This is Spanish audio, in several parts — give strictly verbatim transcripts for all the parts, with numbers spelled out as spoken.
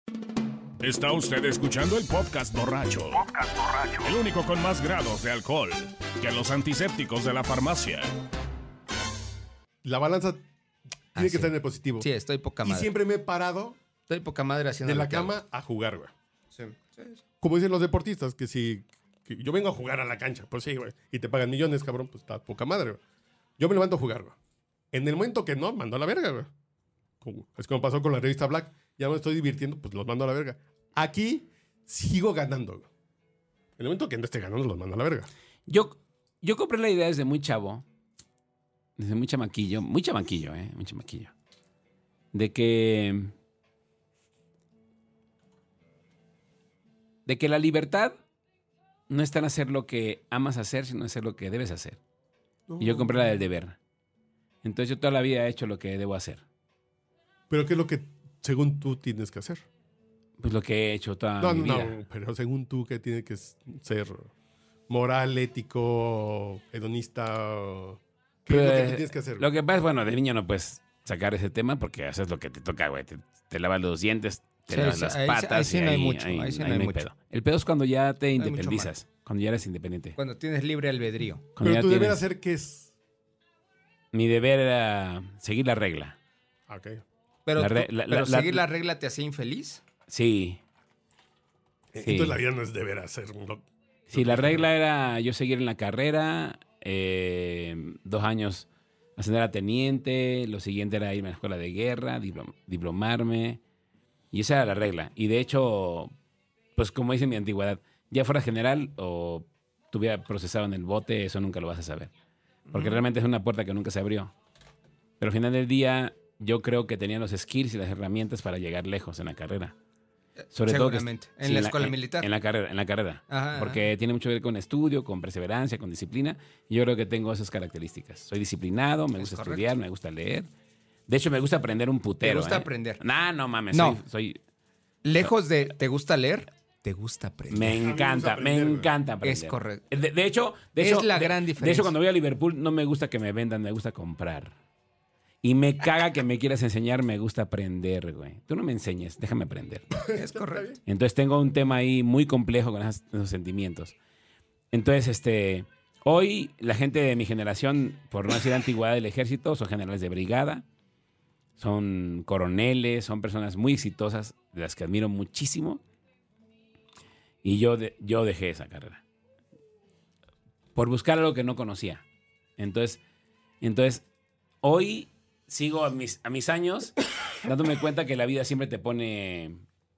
Está usted escuchando el podcast borracho. Podcast borracho. El único con más grados de alcohol que los antisépticos de la farmacia. La balanza tiene Ah, que sí. estar en el positivo. Sí, estoy poca Y madre. siempre me he parado Estoy poca madre haciendo de la lo que hago. cama a jugar, güey. Sí. Sí, sí. Como dicen los deportistas, que si que yo vengo a jugar a la cancha, pues sí, güey, y te pagan millones, cabrón, pues está poca madre, güey. Yo me levanto a jugar, güey. En el momento que no, mando a la verga, güey. Como- Es como pasó con la revista Black. Ya me estoy divirtiendo, pues los mando a la verga. Aquí sigo ganando, güey. En el momento que no esté ganando, los mando a la verga. Yo, yo compré la idea desde muy chavo, desde muy chamaquillo, muy chamaquillo, ¿eh? Muy chamaquillo. De que... De que la libertad no está en hacer lo que amas hacer, sino en hacer lo que debes hacer. Y yo compré la del deber. Entonces yo toda la vida he hecho lo que debo hacer. Pero ¿qué es lo que, según tú, tienes que hacer? Pues lo que he hecho toda No, mi no, vida. pero según tú, ¿qué tiene que ser? Moral, ético, hedonista. ¿Qué es lo que Pues, tú tienes que hacer? Lo que pasa es, bueno, de niño no puedes sacar ese tema porque haces lo que te toca, güey. Te, te lavas los dientes, te Sí, lavas sí, las ahí sí- patas. ahí sí y no hay mucho, ahí sí no hay mucho. pedo. El pedo es cuando ya te mucho independizas, cuando ya eres independiente. Cuando tienes libre albedrío. Cuando Pero ya tu deber tienes- hacer, ¿qué es? Mi deber era seguir la regla. Ok. Pero, La re- tú- la- pero la- la- seguir la regla te hacía infeliz. Sí. Sí. Entonces la vida no es deber hacer. lo- Sí, la regla era yo seguir en la carrera, eh, dos años ascender a teniente, lo siguiente era irme a la escuela de guerra, diplom- diplomarme, y esa era la regla. Y de hecho, pues como dice mi antigüedad, ya fuera general o tuviera procesado en el bote, eso nunca lo vas a saber. Porque realmente es una puerta que nunca se abrió. Pero al final del día, yo creo que tenía los skills y las herramientas para llegar lejos en la carrera. Sobre todo que- Seguramente. En sí, la escuela en- militar. En la carrera, en la carrera. Ajá, Porque tiene mucho que ver con estudio, con perseverancia, con disciplina. Y yo creo que tengo esas características. Soy disciplinado, me Es gusta correcto. estudiar, me gusta leer. De hecho, me gusta aprender un putero. ¿Te gusta ¿eh? aprender? Nah, no mames. No. Soy, soy- Lejos de ¿te gusta leer? Te gusta aprender. me me gusta encanta, me aprender, güey. encanta aprender. Es correcto. De, de hecho, de Es hecho, la de- gran De diferencia. hecho, cuando voy a Liverpool, no me gusta que me vendan, me gusta comprar. Y me caga que me quieras enseñar, me gusta aprender, güey. Tú no me enseñes, déjame aprender. Es correcto. Entonces tengo un tema ahí muy complejo con esos, esos sentimientos. Entonces, este, hoy la gente de mi generación, por no decir antigüedad del ejército, son generales de brigada, son coroneles, son personas muy exitosas, de las que admiro muchísimo. Y yo, de- yo dejé esa carrera. Por buscar algo que no conocía. Entonces, entonces hoy sigo a mis, a mis años dándome cuenta que la vida siempre te pone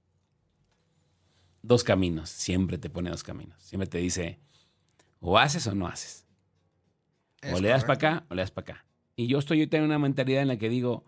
dos caminos. Siempre te pone dos caminos. Siempre te dice, o haces o no haces. Es o le das para correcto. acá o le das para acá. Y yo estoy ahorita en una mentalidad en la que digo,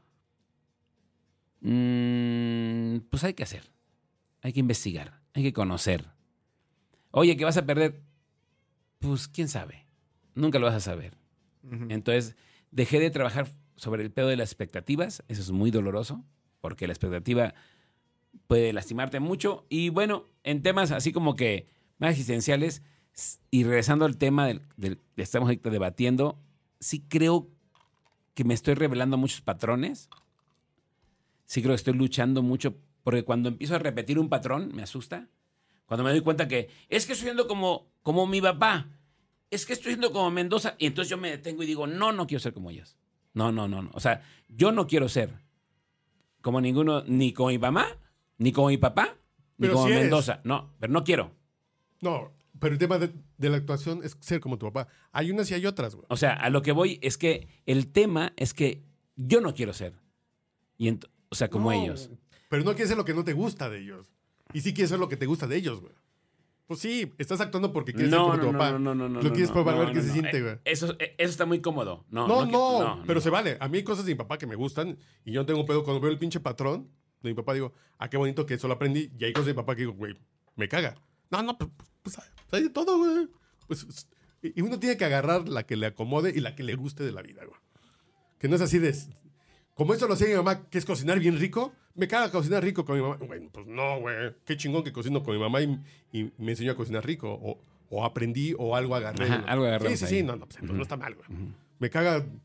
mm, pues hay que hacer. Hay que investigar. Hay que conocer. Oye, ¿que vas a perder? Pues quién sabe. Nunca lo vas a saber. Ujú. Entonces, dejé de trabajar sobre el pedo de las expectativas. Eso es muy doloroso, porque la expectativa puede lastimarte mucho. Y bueno, en temas así como que más existenciales, s- y regresando al tema del, del que estamos ahorita debatiendo, sí creo que me estoy revelando muchos patrones. Sí creo que estoy luchando mucho, porque cuando empiezo a repetir un patrón, me asusta. Cuando me doy cuenta que es que estoy siendo como, como mi papá, es que estoy siendo como Mendoza, y entonces yo me detengo y digo, no, no quiero ser como ellos. No, no, no, no. O sea, yo no quiero ser como ninguno, ni como mi mamá, ni como mi papá, ni Pero como sí eres. Mendoza. No, pero no quiero. No, pero el tema de, de la actuación es ser como tu papá. Hay unas y hay otras, güey. O sea, a lo que voy es que el tema es que yo no quiero ser. Y ent- o sea, como No, ellos. Pero no quieres ser lo que no te gusta de ellos. Y sí quieres ser lo que te gusta de ellos, güey. Pues sí, estás actuando porque quieres ser como tu papá. no, no, no, no. Lo quieres no, probar, no, ver qué no, se no. siente, Eh, güey. Eso, eh, eso está muy cómodo. No, No, no, no, que- pero se vale. A mí hay cosas de mi papá que me gustan y yo no tengo pedo. Cuando veo el pinche patrón de mi papá, digo, ah, qué bonito que eso lo aprendí. Y hay cosas de mi papá que digo, güey, me caga. No, no, pues, pues, pues, hay de todo, güey. Pues, y uno tiene que agarrar la que le acomode y la que le guste de la vida, güey. Que no es así de... Como esto lo hacía mi mamá, que es cocinar bien rico, me caga cocinar rico con mi mamá. Güey, pues no, güey. Qué chingón que cocino con mi mamá y, y me enseñó a cocinar rico. O, o aprendí o algo agarré. Ajá, güey. algo agarramos Sí, sí, ahí. sí. No, no, pues, entonces no está mal, güey. Me caga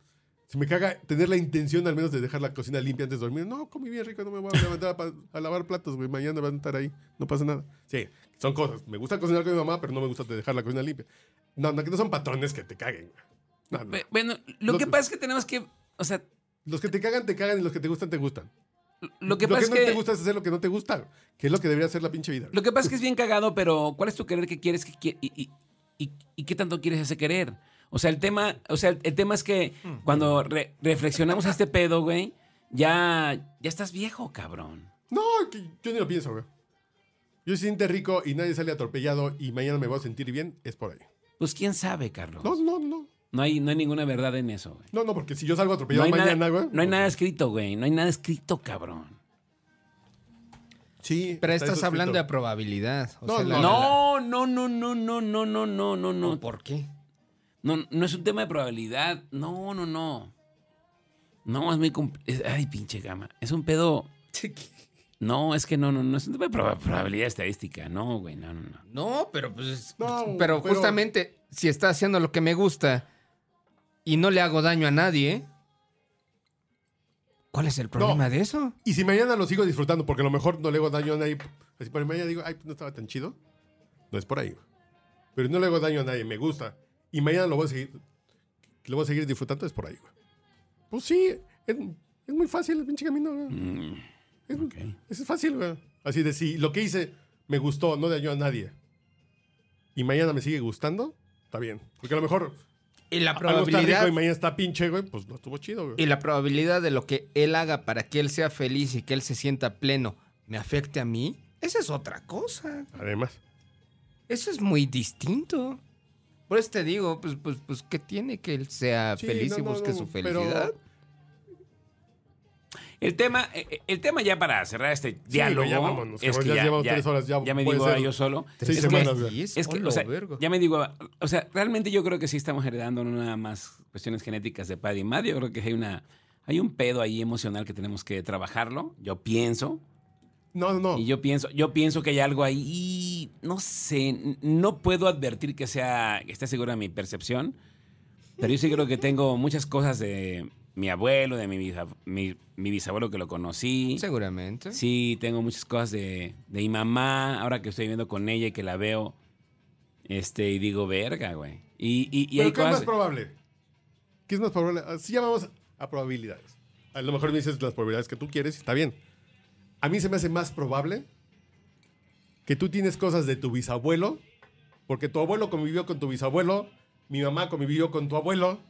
Si me caga tener la intención al menos de dejar la cocina limpia antes de dormir. No, comí bien rico, no me voy a levantar a, a lavar platos, güey. Mañana van a estar ahí. No pasa nada. Sí, son cosas. Me gusta cocinar con mi mamá, pero no me gusta dejar la cocina limpia. No, no, que no son patrones que te caguen, güey. No, no. Bueno, lo Los- que pasa es que tenemos que, o sea, Los que te cagan, te cagan y los que te gustan, te gustan. lo que lo pasa que es no que... te gusta es hacer lo que no te gusta, que es lo que debería hacer la pinche vida. Lo que pasa es que es bien cagado, pero ¿cuál es tu querer que quieres que qui- y, y, y, y qué tanto quieres ese querer? O sea, el tema, o sea, el, el tema es que cuando re- reflexionamos este pedo, güey, ya, ya estás viejo, cabrón. No, que yo ni lo pienso, güey. Yo si siente rico y nadie sale atropellado y mañana me voy a sentir bien, es por ahí. Pues quién sabe, Carlos. No, no, no. No hay, no hay ninguna verdad en eso, güey. No, no, porque si yo salgo No atropellado hay, mañana, nada, güey. no hay nada escrito, güey. No hay nada escrito, cabrón. Sí. Pero está estás eso hablando de escrito. probabilidad. O No, sea, la- No, no, no, no, no, no, no, no, no, la- no. ¿Por qué? No, no es un tema de probabilidad. No, no, no. No, es muy compl- es- Ay, pinche gama. Es un pedo. No, es que no, no, no es un tema de proba- probabilidad estadística. No, güey, no, no, no. No, pero pues. No, pero, pero- justamente, si está haciendo lo que me gusta y no le hago daño a nadie, ¿cuál es el problema de eso? Y si mañana lo sigo disfrutando, porque a lo mejor no le hago daño a nadie, así por mañana digo, ay, pues no estaba tan chido. No es por ahí, güey. Pero no le hago daño a nadie, me gusta. Y mañana lo voy a seguir, lo voy a seguir disfrutando, es por ahí, güey. Pues sí, es, es muy fácil el pinche camino, güey. Mm, Es, ok. es fácil, güey. Así de si lo que hice me gustó, no dañó a nadie. Y mañana me sigue gustando, está bien. Porque a lo mejor Y la algo está rico probabilidad. y mañana está pinche, güey, pues no estuvo chido, güey. Y la probabilidad de lo que él haga para que él sea feliz y que él se sienta pleno me afecte a mí, esa es otra cosa. Además. Eso es muy distinto. Por eso te digo, pues, pues, pues, ¿qué tiene que él sea Sí, feliz no, y no, busque no, su pero- felicidad? El tema, eh, el tema ya para cerrar este diálogo güey, ya vámonos, es cabrón, que ya ya, llevamos ya- tres horas, ya ya me puede digo ser a yo solo. seis Es que- semanas, güey. Sí, Es que, hola, o sea, verga. ya me digo, o sea, realmente yo creo que sí estamos heredando no nada más cuestiones genéticas de padre y madre. Yo creo que hay una, hay un pedo ahí emocional que tenemos que trabajarlo. Yo pienso, No, no, no. y yo pienso, yo pienso que hay algo ahí, y no sé, n- no puedo advertir que sea, que esté segura de mi percepción, pero yo sí creo que tengo muchas cosas de mi abuelo, de mi, bisa- mi, mi bisabuelo que lo conocí. Seguramente. Sí, tengo muchas cosas de, de mi mamá, ahora que estoy viviendo con ella y que la veo, este, y digo, verga, güey. Y, y, y ¿Pero hay qué es más cosas... probable? ¿Qué es más probable? Así llamamos a probabilidades. A lo mejor me dices las probabilidades que tú quieres y está bien. A mí se me hace más probable que tú tienes cosas de tu bisabuelo, porque tu abuelo convivió con tu bisabuelo, mi mamá convivió con tu abuelo,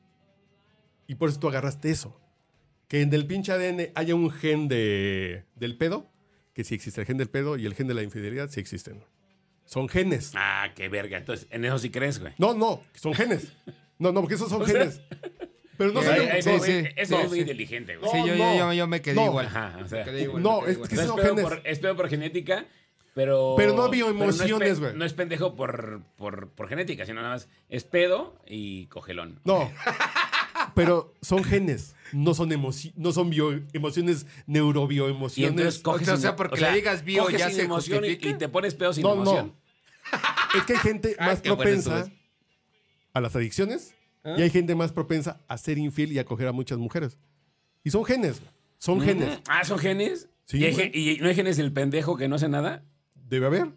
y por eso tú agarraste eso. Que en el pinche A D N haya un gen de, del pedo, que sí existe el gen del pedo y el gen de la infidelidad, sí existen. Son genes. Ah, qué verga. Entonces, en eso sí crees, güey. No, no, son genes. No, no, porque esos son O sea- genes. Pero no Sí, son... Ay, ay, sí, no, sí. eh, Ese No, es muy sí. inteligente, güey. Sí, yo, No, yo, no. yo, yo me quedé No. igual. Ajá, o sea. Me quedé igual, No, me quedé es igual. que No sí es son pedo, genes. por, es pedo por genética, pero... Pero no pero bioemociones, no es pe- güey. No es pendejo por, por, por genética, sino nada más es pedo y cogelón. No. Pero son genes, no son emoci- no son bio- emociones, Y neurobioemociones. entonces coges... O sea, sin- porque le digas bio, coges ya sin se emoción y, justifica. y te pones pedo sin No, emoción. no. Es que hay gente Ah, más qué bueno propensa eso es. a las adicciones ¿Ah? y hay gente más propensa a ser infiel y a coger a muchas mujeres. Y son genes, son genes. Mm, Ah, ¿son genes? Sí, ¿Y, hay güey. gen- ¿Y no hay genes del pendejo que no hace nada? Debe haber.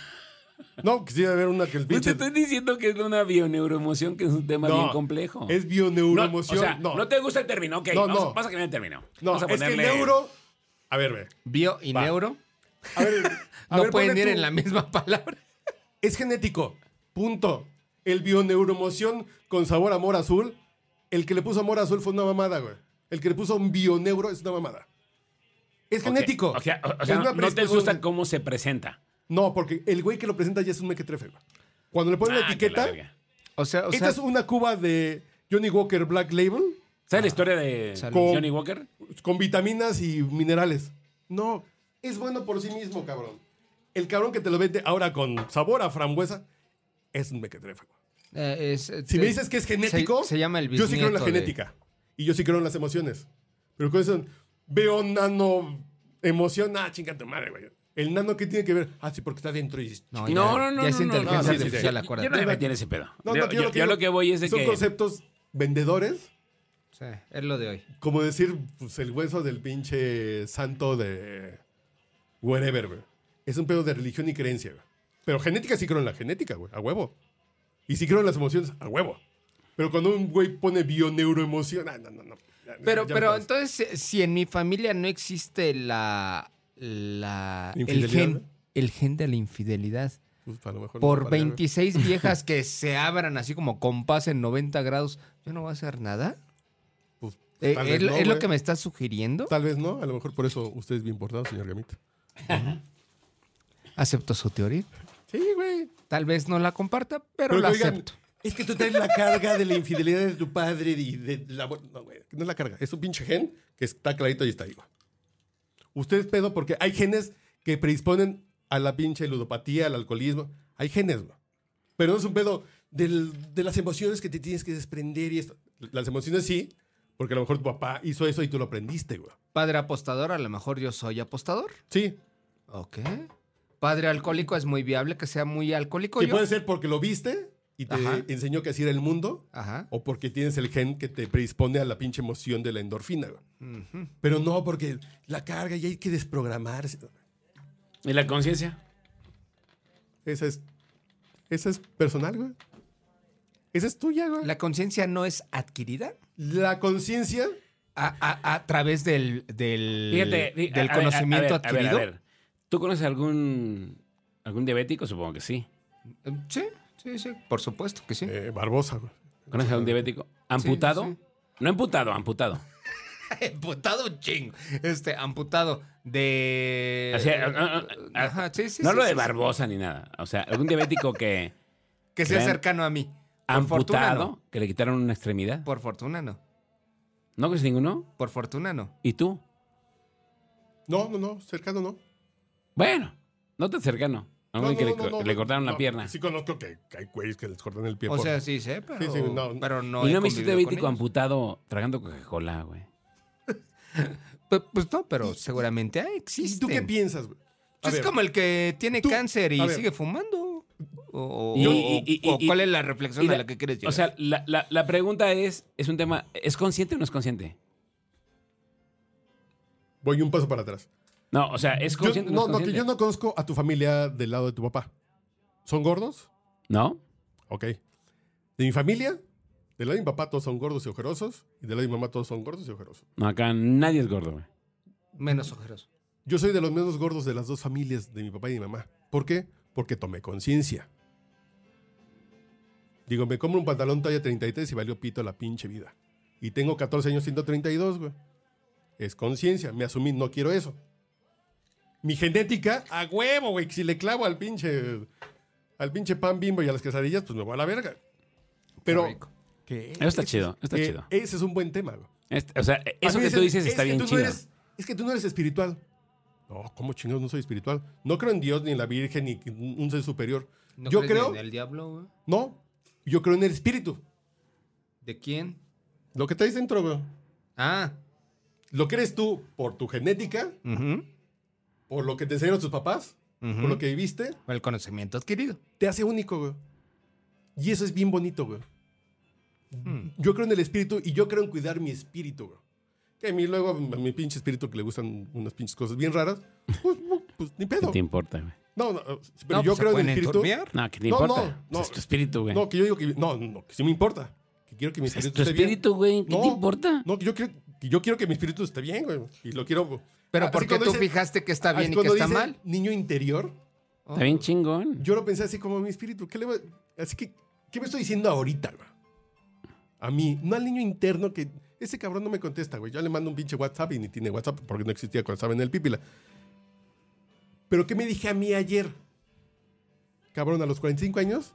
No, quisiera haber una que el Pues te pinche... estoy diciendo que es una bioneuroemoción, que es un tema No, bien complejo. Es no, bioneuroemoción. o sea, no, no. te gusta el término, ok. No, vamos, no. Pasa que viene el término. No, Vamos a es que ponerle- neuro... A ver, ve. Bio y Va. neuro A ver, a no ver, pueden ponle ir tú. en la misma palabra. Es genético. Punto. El bioneuroemoción con sabor a amor azul. El que le puso amor azul fue una mamada, güey. El que le puso un bioneuro es una mamada. Es Ok, genético. O sea, o- o Es sea, una no te predisposición. gusta cómo se presenta. No, porque el güey que lo presenta ya es un mequetrefe, güey. Cuando le ponen la Ah, que etiqueta, la verga. O sea, o esta sea, es una cuba de Johnny Walker Black Label ¿Sabes la historia de Salud. Johnny Walker? con vitaminas y minerales. No, es bueno por sí mismo, cabrón. El cabrón que te lo vende ahora con sabor a frambuesa es un mequetrefe, güey. eh, es, Si me dices que es genético, se, se llama el yo sí creo en la bisnieto de- genética. Y yo sí creo en las emociones. Pero con eso, veo nano emoción, ah, chinga tu madre, güey. El nano, ¿qué tiene que ver? Ah, sí, porque está dentro y... No, No, ya, no, no, ya es no, no, inteligencia no, sí, sí, artificial, sí. acuérdate. Yo no me metí en ese pedo. No, yo, no, yo- lo que yo digo lo que voy es de son que... conceptos vendedores Sí, es lo de hoy. Como decir, pues, el hueso del pinche santo de wherever, güey. Es un pedo de religión y creencia, güey. Pero genética sí creo en la genética, güey, a huevo. Y sí creo en las emociones, a huevo. Pero cuando un güey pone bioneuroemoción, ah, no, no, no. Ya, Pero, ya pero me entonces, si- si en mi familia no existe la, la el ¿Infidelidad, gen, güey? el gen de la infidelidad, Pues, a lo mejor no por me vale, güey. veintiséis viejas que se abran así como compás en noventa grados, ¿yo no voy a hacer nada? Pues, Eh, tal ¿Es, vez lo- no, es lo güey. que me estás sugiriendo? Tal vez no, a lo mejor por eso usted es bien portado, señor Gamita. Acepto su teoría. Sí, güey. Tal vez no la comparta, pero, Pero la que oigan, acepto. es que tú traes la carga de la infidelidad de tu padre y de la... No, güey, no es la carga. Es un pinche gen que está clarito y está ahí, güey. Usted es pedo porque hay genes que predisponen a la pinche ludopatía, al alcoholismo. Hay genes, güey. Pero no es un pedo del- de las emociones que te tienes que desprender y esto. Las emociones sí, porque a lo mejor tu papá hizo eso y tú lo aprendiste, güey. Padre apostador, a lo mejor yo soy apostador. Sí. Ok. Padre alcohólico, es muy viable que sea muy alcohólico. Que yo. puede ser porque lo viste y te Ajá. enseñó que así era el mundo. Ajá. O porque tienes el gen que te predispone a la pinche emoción de la endorfina, güey. Ujú. Pero no porque la carga y hay que desprogramarse. ¿Y la conciencia? Esa es, esa es personal, güey. Esa es tuya, güey. La, ¿La conciencia no es adquirida? conciencia, A, a- a través del, del, Fíjate, fí- del a- a ver, conocimiento a ver, a ver, adquirido. a ver. ¿Tú conoces algún, algún diabético? Supongo que sí. Eh, Sí, sí, sí. Por supuesto que sí. eh, Barbosa, güey. ¿Conoces algún diabético? ¿Amputado? sí. No amputado, amputado. Amputado un chingo. Este, amputado de. O sea, ah, ah, ah, Ajá, sí, sí. no sí, lo de sí, sí. Barbosa ni nada. O sea, algún diabético que Que sea ¿Creen? cercano a mí. Por fortuna amputado, no. que le quitaron una extremidad. Por fortuna no. ¿No conoces ninguno? Por fortuna no. ¿Y tú? No, no, no, cercano no. Bueno, no tan cercano. A No, alguien que no, le, no, no, le no, cortaron la no, pierna. Sí conozco que, que hay güeyes que les cortan el pie. O por- sea, sí sé, pero, Sí, sí, no. pero no. ¿Y he no me hiciste convivido con diabético ellos. amputado tragando Coca-Cola, güey? Pues, pues no, pero seguramente hay, ¿Y existe. tú qué piensas, güey? A Es ver, como el que tiene tú- cáncer y a ver. sigue fumando. O, Y- o- y- y- o y- cuál es la reflexión y a la- la que quieres llegar. O sea, la, la- la pregunta es, es un tema, ¿es consciente o no es consciente? voy un paso para atrás. No, o sea, ¿es Yo- consciente o no, no es no, que consciente? yo no conozco a tu familia del lado de tu papá. ¿Son gordos? ¿No? Ok. De mi familia, del lado de mi papá todos son gordos y ojerosos. Y del lado de mi mamá todos son gordos y ojerosos. No, acá nadie es gordo, güey. Menos ojeroso. Yo soy de los menos gordos de las dos familias, de mi papá y de mi mamá. ¿Por qué? Porque tomé conciencia. Digo, me compro un pantalón talla treinta y tres y valió pito la pinche vida. Y tengo catorce años, ciento treinta y dos, güey. Es conciencia. Me asumí, no quiero eso. Mi genética, a huevo, güey. que Si le clavo al pinche, al pinche pan Bimbo y a las quesadillas, pues me voy a la verga. Pero, Qué rico. ¿qué? Eso está Ese chido, es- está eh, chido. Ese es un buen tema, güey. Este- o sea, A eso mí que dicen, tú dices "Es está que bien tú no chido. eres- es que tú no eres espiritual. No, ¿cómo chingados no soy espiritual? No creo en Dios, ni en la Virgen, ni en un ser superior. ¿No yo crees creo, en el diablo, güey? no, yo creo en el espíritu. ¿De quién? Lo que traes dentro, güey. Ah. Lo que eres tú por tu genética, ujú, por lo que te enseñaron tus papás, ujú. por lo que viviste, El conocimiento adquirido. te hace único, güey. Y eso es bien bonito, güey. Hmm. Yo creo en el espíritu y yo creo en cuidar mi espíritu, güey. Que a mí luego, a mi pinche espíritu que le gustan unas pinches cosas bien raras, pues, pues, ni ¿Qué pedo. te importa, güey? No, no, pero No, yo pues, se creo en pueden el espíritu. enturbiar. No, ¿qué te No, importa? no, no. Es tu espíritu, güey. No, que yo digo que no, no, que sí me importa. Que quiero que mi Es espíritu tu esté bien. espíritu, güey. ¿Qué No, te importa? No, que yo quiero, que yo quiero que mi espíritu esté bien, güey. Y lo quiero. Pero Ah, ¿por así qué cuando tú dice- fijaste que está así bien y que cuando está dice mal? Niño interior. Está bien chingón. Yo lo pensé así como mi espíritu. ¿Qué le voy- Así que, ¿qué me estoy diciendo ahorita, güey? A mí, no al niño interno que. Ese cabrón no me contesta, güey. Yo le mando un pinche WhatsApp y ni tiene WhatsApp porque no existía cuando estaba en el Pípila. Pero ¿qué me dije a mí ayer? Cabrón, a los cuarenta y cinco años,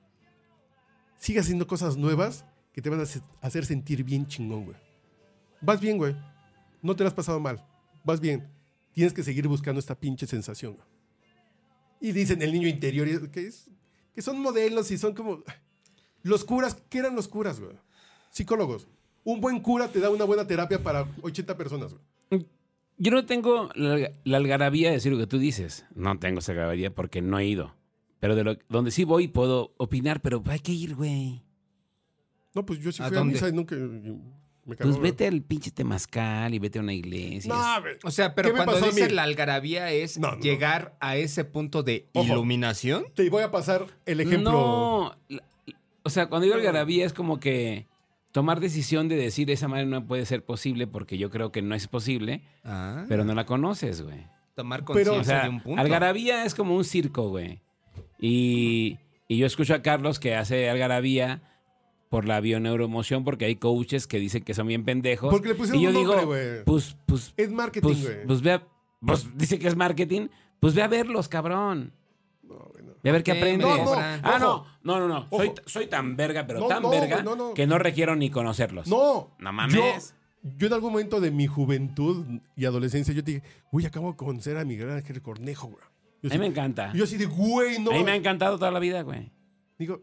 sigue haciendo cosas nuevas que te van a hacer- hacer sentir bien chingón, güey. Vas bien, güey. No te lo has pasado mal. Vas bien. Tienes que seguir buscando esta pinche sensación, güey. Y dicen el niño interior, y- que, es, que son modelos y son como... Los curas, ¿qué eran los curas, güey? Psicólogos. Un buen cura te da una buena terapia para ochenta personas, güey. Yo no tengo la, la algarabía de decir lo que tú dices. No tengo esa algarabía porque no he ido. Pero de lo, donde sí voy puedo opinar, pero hay que ir, güey. No, pues yo sí ¿A fui a, dónde? misa y nunca... y Me cagó, Pues güey. vete al pinche temazcal y vete a una iglesia. No, güey. O sea, ¿Qué pero me cuando pasó a dices mí? la algarabía es No, no, no. llegar a ese punto de Ojo. iluminación. Te voy a pasar el ejemplo. No, la- o sea, cuando digo algarabía es como que tomar decisión de decir esa manera no puede ser posible porque yo creo que no es posible, Ah, pero no la conoces, güey. tomar Pero- conciencia O sea, de un punto. algarabía es como un circo, güey. Y, y yo escucho a Carlos que hace algarabía por la bioneuroemoción porque hay coaches que dicen que son bien pendejos. Porque le pusieron y yo un digo, nombre, güey. pues, pues, Es marketing, pues, güey. pues ve a, pues dice que es marketing, pues ve a verlos, cabrón. No, güey, no. Ve a ver qué Ok, aprendes. me No, no, ah, no, ojo. no, no, no. Soy, Ojo. soy tan verga, pero No, tan no, verga güey, no, no. que no requiero ni conocerlos. No. No mames. Yo, yo en algún momento de mi juventud y adolescencia, yo te dije, güey, acabo de conocer a Miguel Ángel Cornejo, güey. Yo A mí así- me encanta. Yo así de, güey, no. A mí me ha encantado toda la vida, güey. Digo,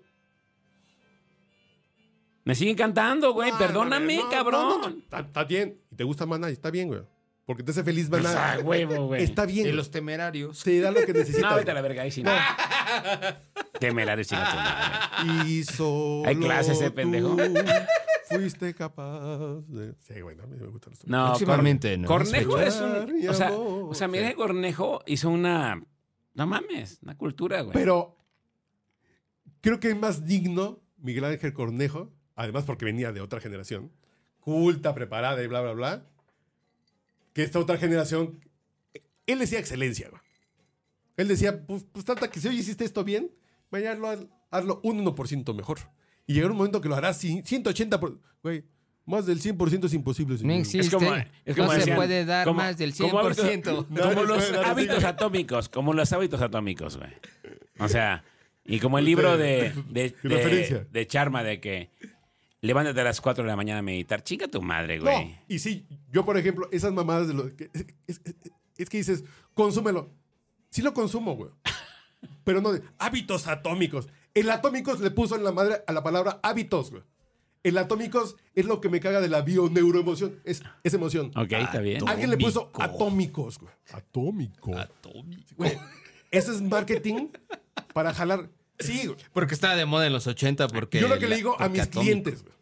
Me sigue encantando, güey. no, Perdóname, no, no, cabrón. no, no, Está está bien. Y te gusta Maná, y está bien, güey. Porque te hace feliz Maná. Pues, a huevo, güey. Está bien. De güey. los temerarios. Te da lo que necesitas. No, vete a la verga, ahí sí no. Temerario, chinga tu madre. Y solo ¿Hay clases, eh, pendejo? tú fuiste capaz de... Sí, güey, no, a mí me gustan los No, Próximamente, ¿no? Cornejo es Esperar, un. mi O sea, amor. o sea, Miguel Sí. Cornejo hizo una. No mames, una cultura, güey. Pero creo que es más digno Miguel Ángel Cornejo, además porque venía de otra generación, culta, preparada y bla, bla, bla, que esta otra generación, él decía excelencia, güey. Él decía, pues, pues trata que si hoy hiciste esto bien, mañana lo haz- hazlo un uno por ciento mejor. Y llegará un momento que lo harás cin- ciento ochenta por ciento. Güey, más del cien por ciento es imposible. No señor. existe. Es como- es como no se decían, puede dar como- más del cien como por hábitos- ciento. No, Como no los puede dar así, hábitos güey. atómicos, como los hábitos atómicos, güey. O sea, y como el libro de, de, Mi referencia. de, de Charma de que levántate a las cuatro de la mañana a meditar. Chinga tu madre, güey. No, y sí, yo por ejemplo, esas mamadas de los... que- es, es- es- es que dices, consúmelo. Sí lo consumo, güey. Pero no de hábitos atómicos. El atómicos le puso en la madre a la palabra hábitos, güey. El atómicos es lo que me caga de la bioneuroemoción. Es, es emoción. Ok, está bien. Alguien le puso Atómico. atómicos, güey. Atómico. Atómico. Güey, ese es marketing para jalar. Sí, güey. Porque estaba de moda en los ochenta. Porque Yo lo que la- le digo a porque mis atómico. clientes, güey.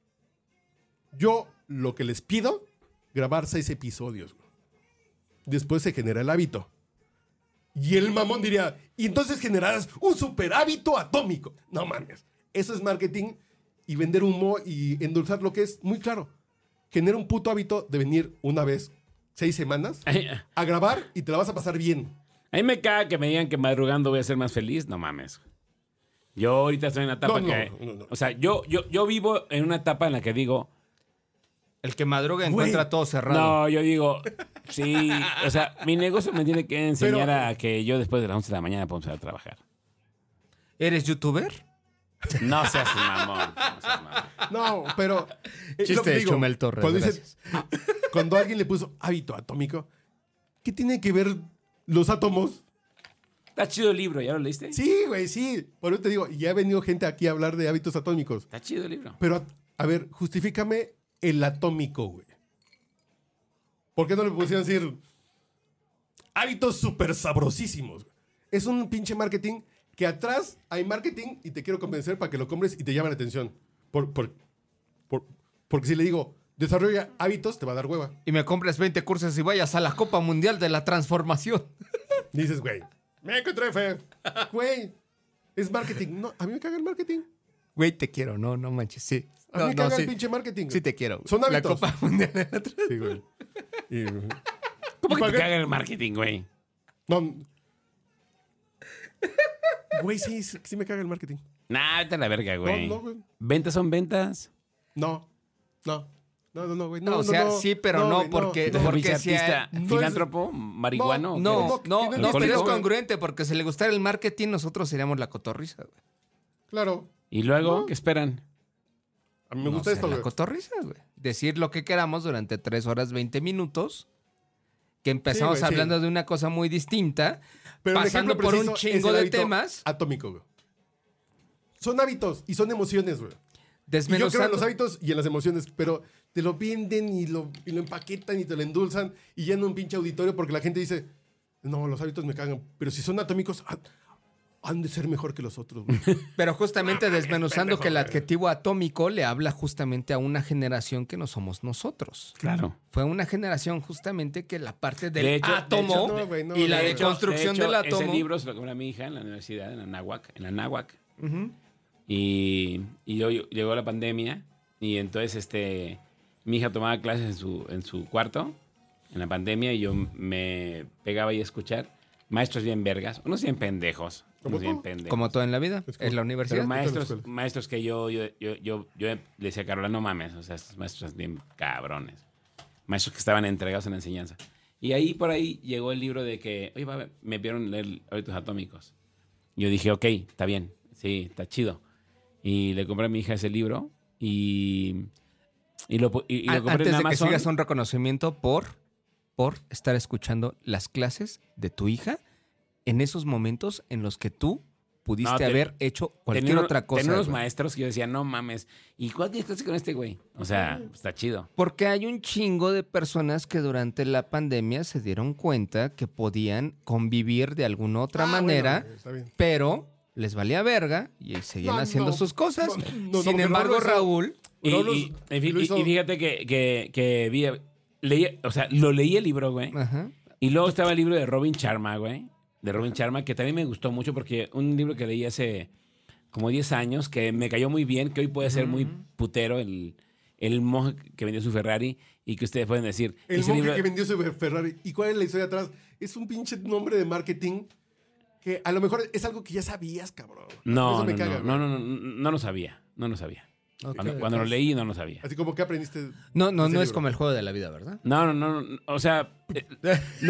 Yo lo que les pido, grabar seis episodios, güey. Después se genera el hábito. Y el mamón diría, y entonces generarás un super hábito atómico. No mames. Eso es marketing y vender humo y endulzar lo que es muy claro. Genera un puto hábito de venir una vez seis semanas a grabar y te la vas a pasar bien. A mí me caga que me digan que madrugando voy a ser más feliz. No mames. Yo ahorita estoy en una etapa No, no, que... no, no. O sea, yo, yo, yo vivo en una etapa en la que digo... El que madruga Güey. encuentra todo cerrado. No, yo digo... Sí, o sea, mi negocio me tiene que enseñar Pero- a que yo después de las once de la mañana puedo empezar a trabajar. ¿Eres youtuber? No seas mamón. No seas mamón. No, pero... es Chiste lo que de digo. Chumel Torres, Cuando, gracias. dices- cuando alguien le puso hábito atómico, ¿qué tiene que ver los átomos? Está chido el libro, ¿ya lo leíste? Sí, güey, sí. Por eso te digo, ya ha venido gente aquí a hablar de hábitos atómicos. Está chido el libro. Pero, a, a ver, justifícame el atómico, güey. ¿Por qué no le pusieron decir hábitos súper sabrosísimos? Güey? Es un pinche marketing que atrás hay marketing y te quiero convencer para que lo compres y te llame la atención. Por, por, por- porque si le digo, desarrolla hábitos, te va a dar hueva. Y me compres veinte cursos y vayas a la Copa Mundial de la Transformación. Dices, güey, me encontré fe. Güey, es marketing. No, a mí me caga el marketing. Güey, te quiero. No, no manches. Sí. A No, mí me no, caga sí. el pinche marketing. Sí te quiero. Son La hábitos. Copa Mundial de la Transformación. Sí, güey. Y- ¿Cómo que ¿Y para te qué? caga el marketing, güey? No. Güey, sí, sí, sí me caga el marketing. Nah, vete a la verga, güey. No, no, güey. Ventas son ventas. No, no. No, no, no, güey. No, No, no, o sea, no. sí, pero no, güey, porque- ¿Tú eres porque pinche si artista, hay- no es- filántropo, marihuano? ¿o No, qué no, no, no, no, pero es no, güey. congruente porque si le gustara el marketing, nosotros seríamos la cotorriza, güey. Claro. ¿Y luego No. qué esperan? A mí me No gusta ser esto, la güey. cotorriza, güey. Decir lo que queramos durante tres horas veinte minutos. Que empezamos Sí, güey, sí. hablando de una cosa muy distinta, Pero el pasando ejemplo por un preciso es chingo el de hábito temas, Atómico, güey. Son hábitos y son emociones, güey. Y yo creo en desmenuzando. los hábitos y en las emociones, pero te lo venden y lo, y lo empaquetan y te lo endulzan y llenan un pinche auditorio porque la gente dice, no, los hábitos me cagan. Pero si son atómicos, ah, han de ser mejor que los otros, güey. Pero justamente desmenuzando que el adjetivo atómico le habla justamente a una generación que no somos nosotros. Claro. Fue una generación justamente que la parte del De hecho- de átomo hecho, no, güey, no, y la de de hecho- construcción de hecho, del átomo. Ese libro se lo compré a mi hija en la universidad, en la Náhuac. En la Náhuac. Ujú. Y, y yo, yo- llegó la pandemia y entonces este, mi hija tomaba clases en su, en su cuarto en la pandemia y yo me pegaba ahí a escuchar maestros bien vergas, unos bien pendejos, ¿Como unos bien tú? pendejos. Como todo en la vida, Es como- en la universidad. Pero maestros, escuela. maestros que yo, yo, yo, yo, yo le decía a Carola, no mames, o sea, estos maestros bien cabrones. Maestros que estaban entregados en la enseñanza. Y ahí por ahí llegó el libro de que, oye, va, me vieron leer Hábitos Atómicos. Yo dije, ok, está bien, sí, está chido. Y le compré a mi hija ese libro y, y lo, y, y lo A- compré Antes en de que Amazon. sigas un reconocimiento por, por estar escuchando las clases de tu hija en esos momentos en los que tú pudiste No, te- haber hecho cualquier Tenía- otra cosa. Tenía unos güey. maestros que yo decía, no mames, ¿y cuál tienes clase con este güey? O sea, está chido. Porque hay un chingo de personas que durante la pandemia se dieron cuenta que podían convivir de alguna otra Ah, manera, bueno, está bien. pero les valía verga y seguían No, haciendo no, sus cosas. no, no, no, Sin porque embargo, Raúl Raúl, lo hizo- Y, Raúl y- los- y fí- lo hizo- y fíjate que, que, que vi, leí, o sea, lo leí el libro, güey. ajá, Y luego estaba el libro de Robin Sharma, güey. De Robin Sharma, que también me gustó mucho porque un libro que leí hace como diez años, que me cayó muy bien, que hoy puede ser muy putero, el, el monje que vendió su Ferrari y que ustedes pueden decir. El ese monje libro- que vendió su Ferrari. ¿Y cuál es la historia atrás? Es un pinche nombre de marketing que a lo mejor es algo que ya sabías, cabrón. No, Eso me no, caga, no, güey. no, no, no, no lo sabía, no lo sabía. Ok, Cuando, cuando ok. lo leí no lo sabía. Así como que aprendiste. No, no, ese no es libro. como el juego de la vida, ¿verdad? No, no, no, no, o sea, eh, lo,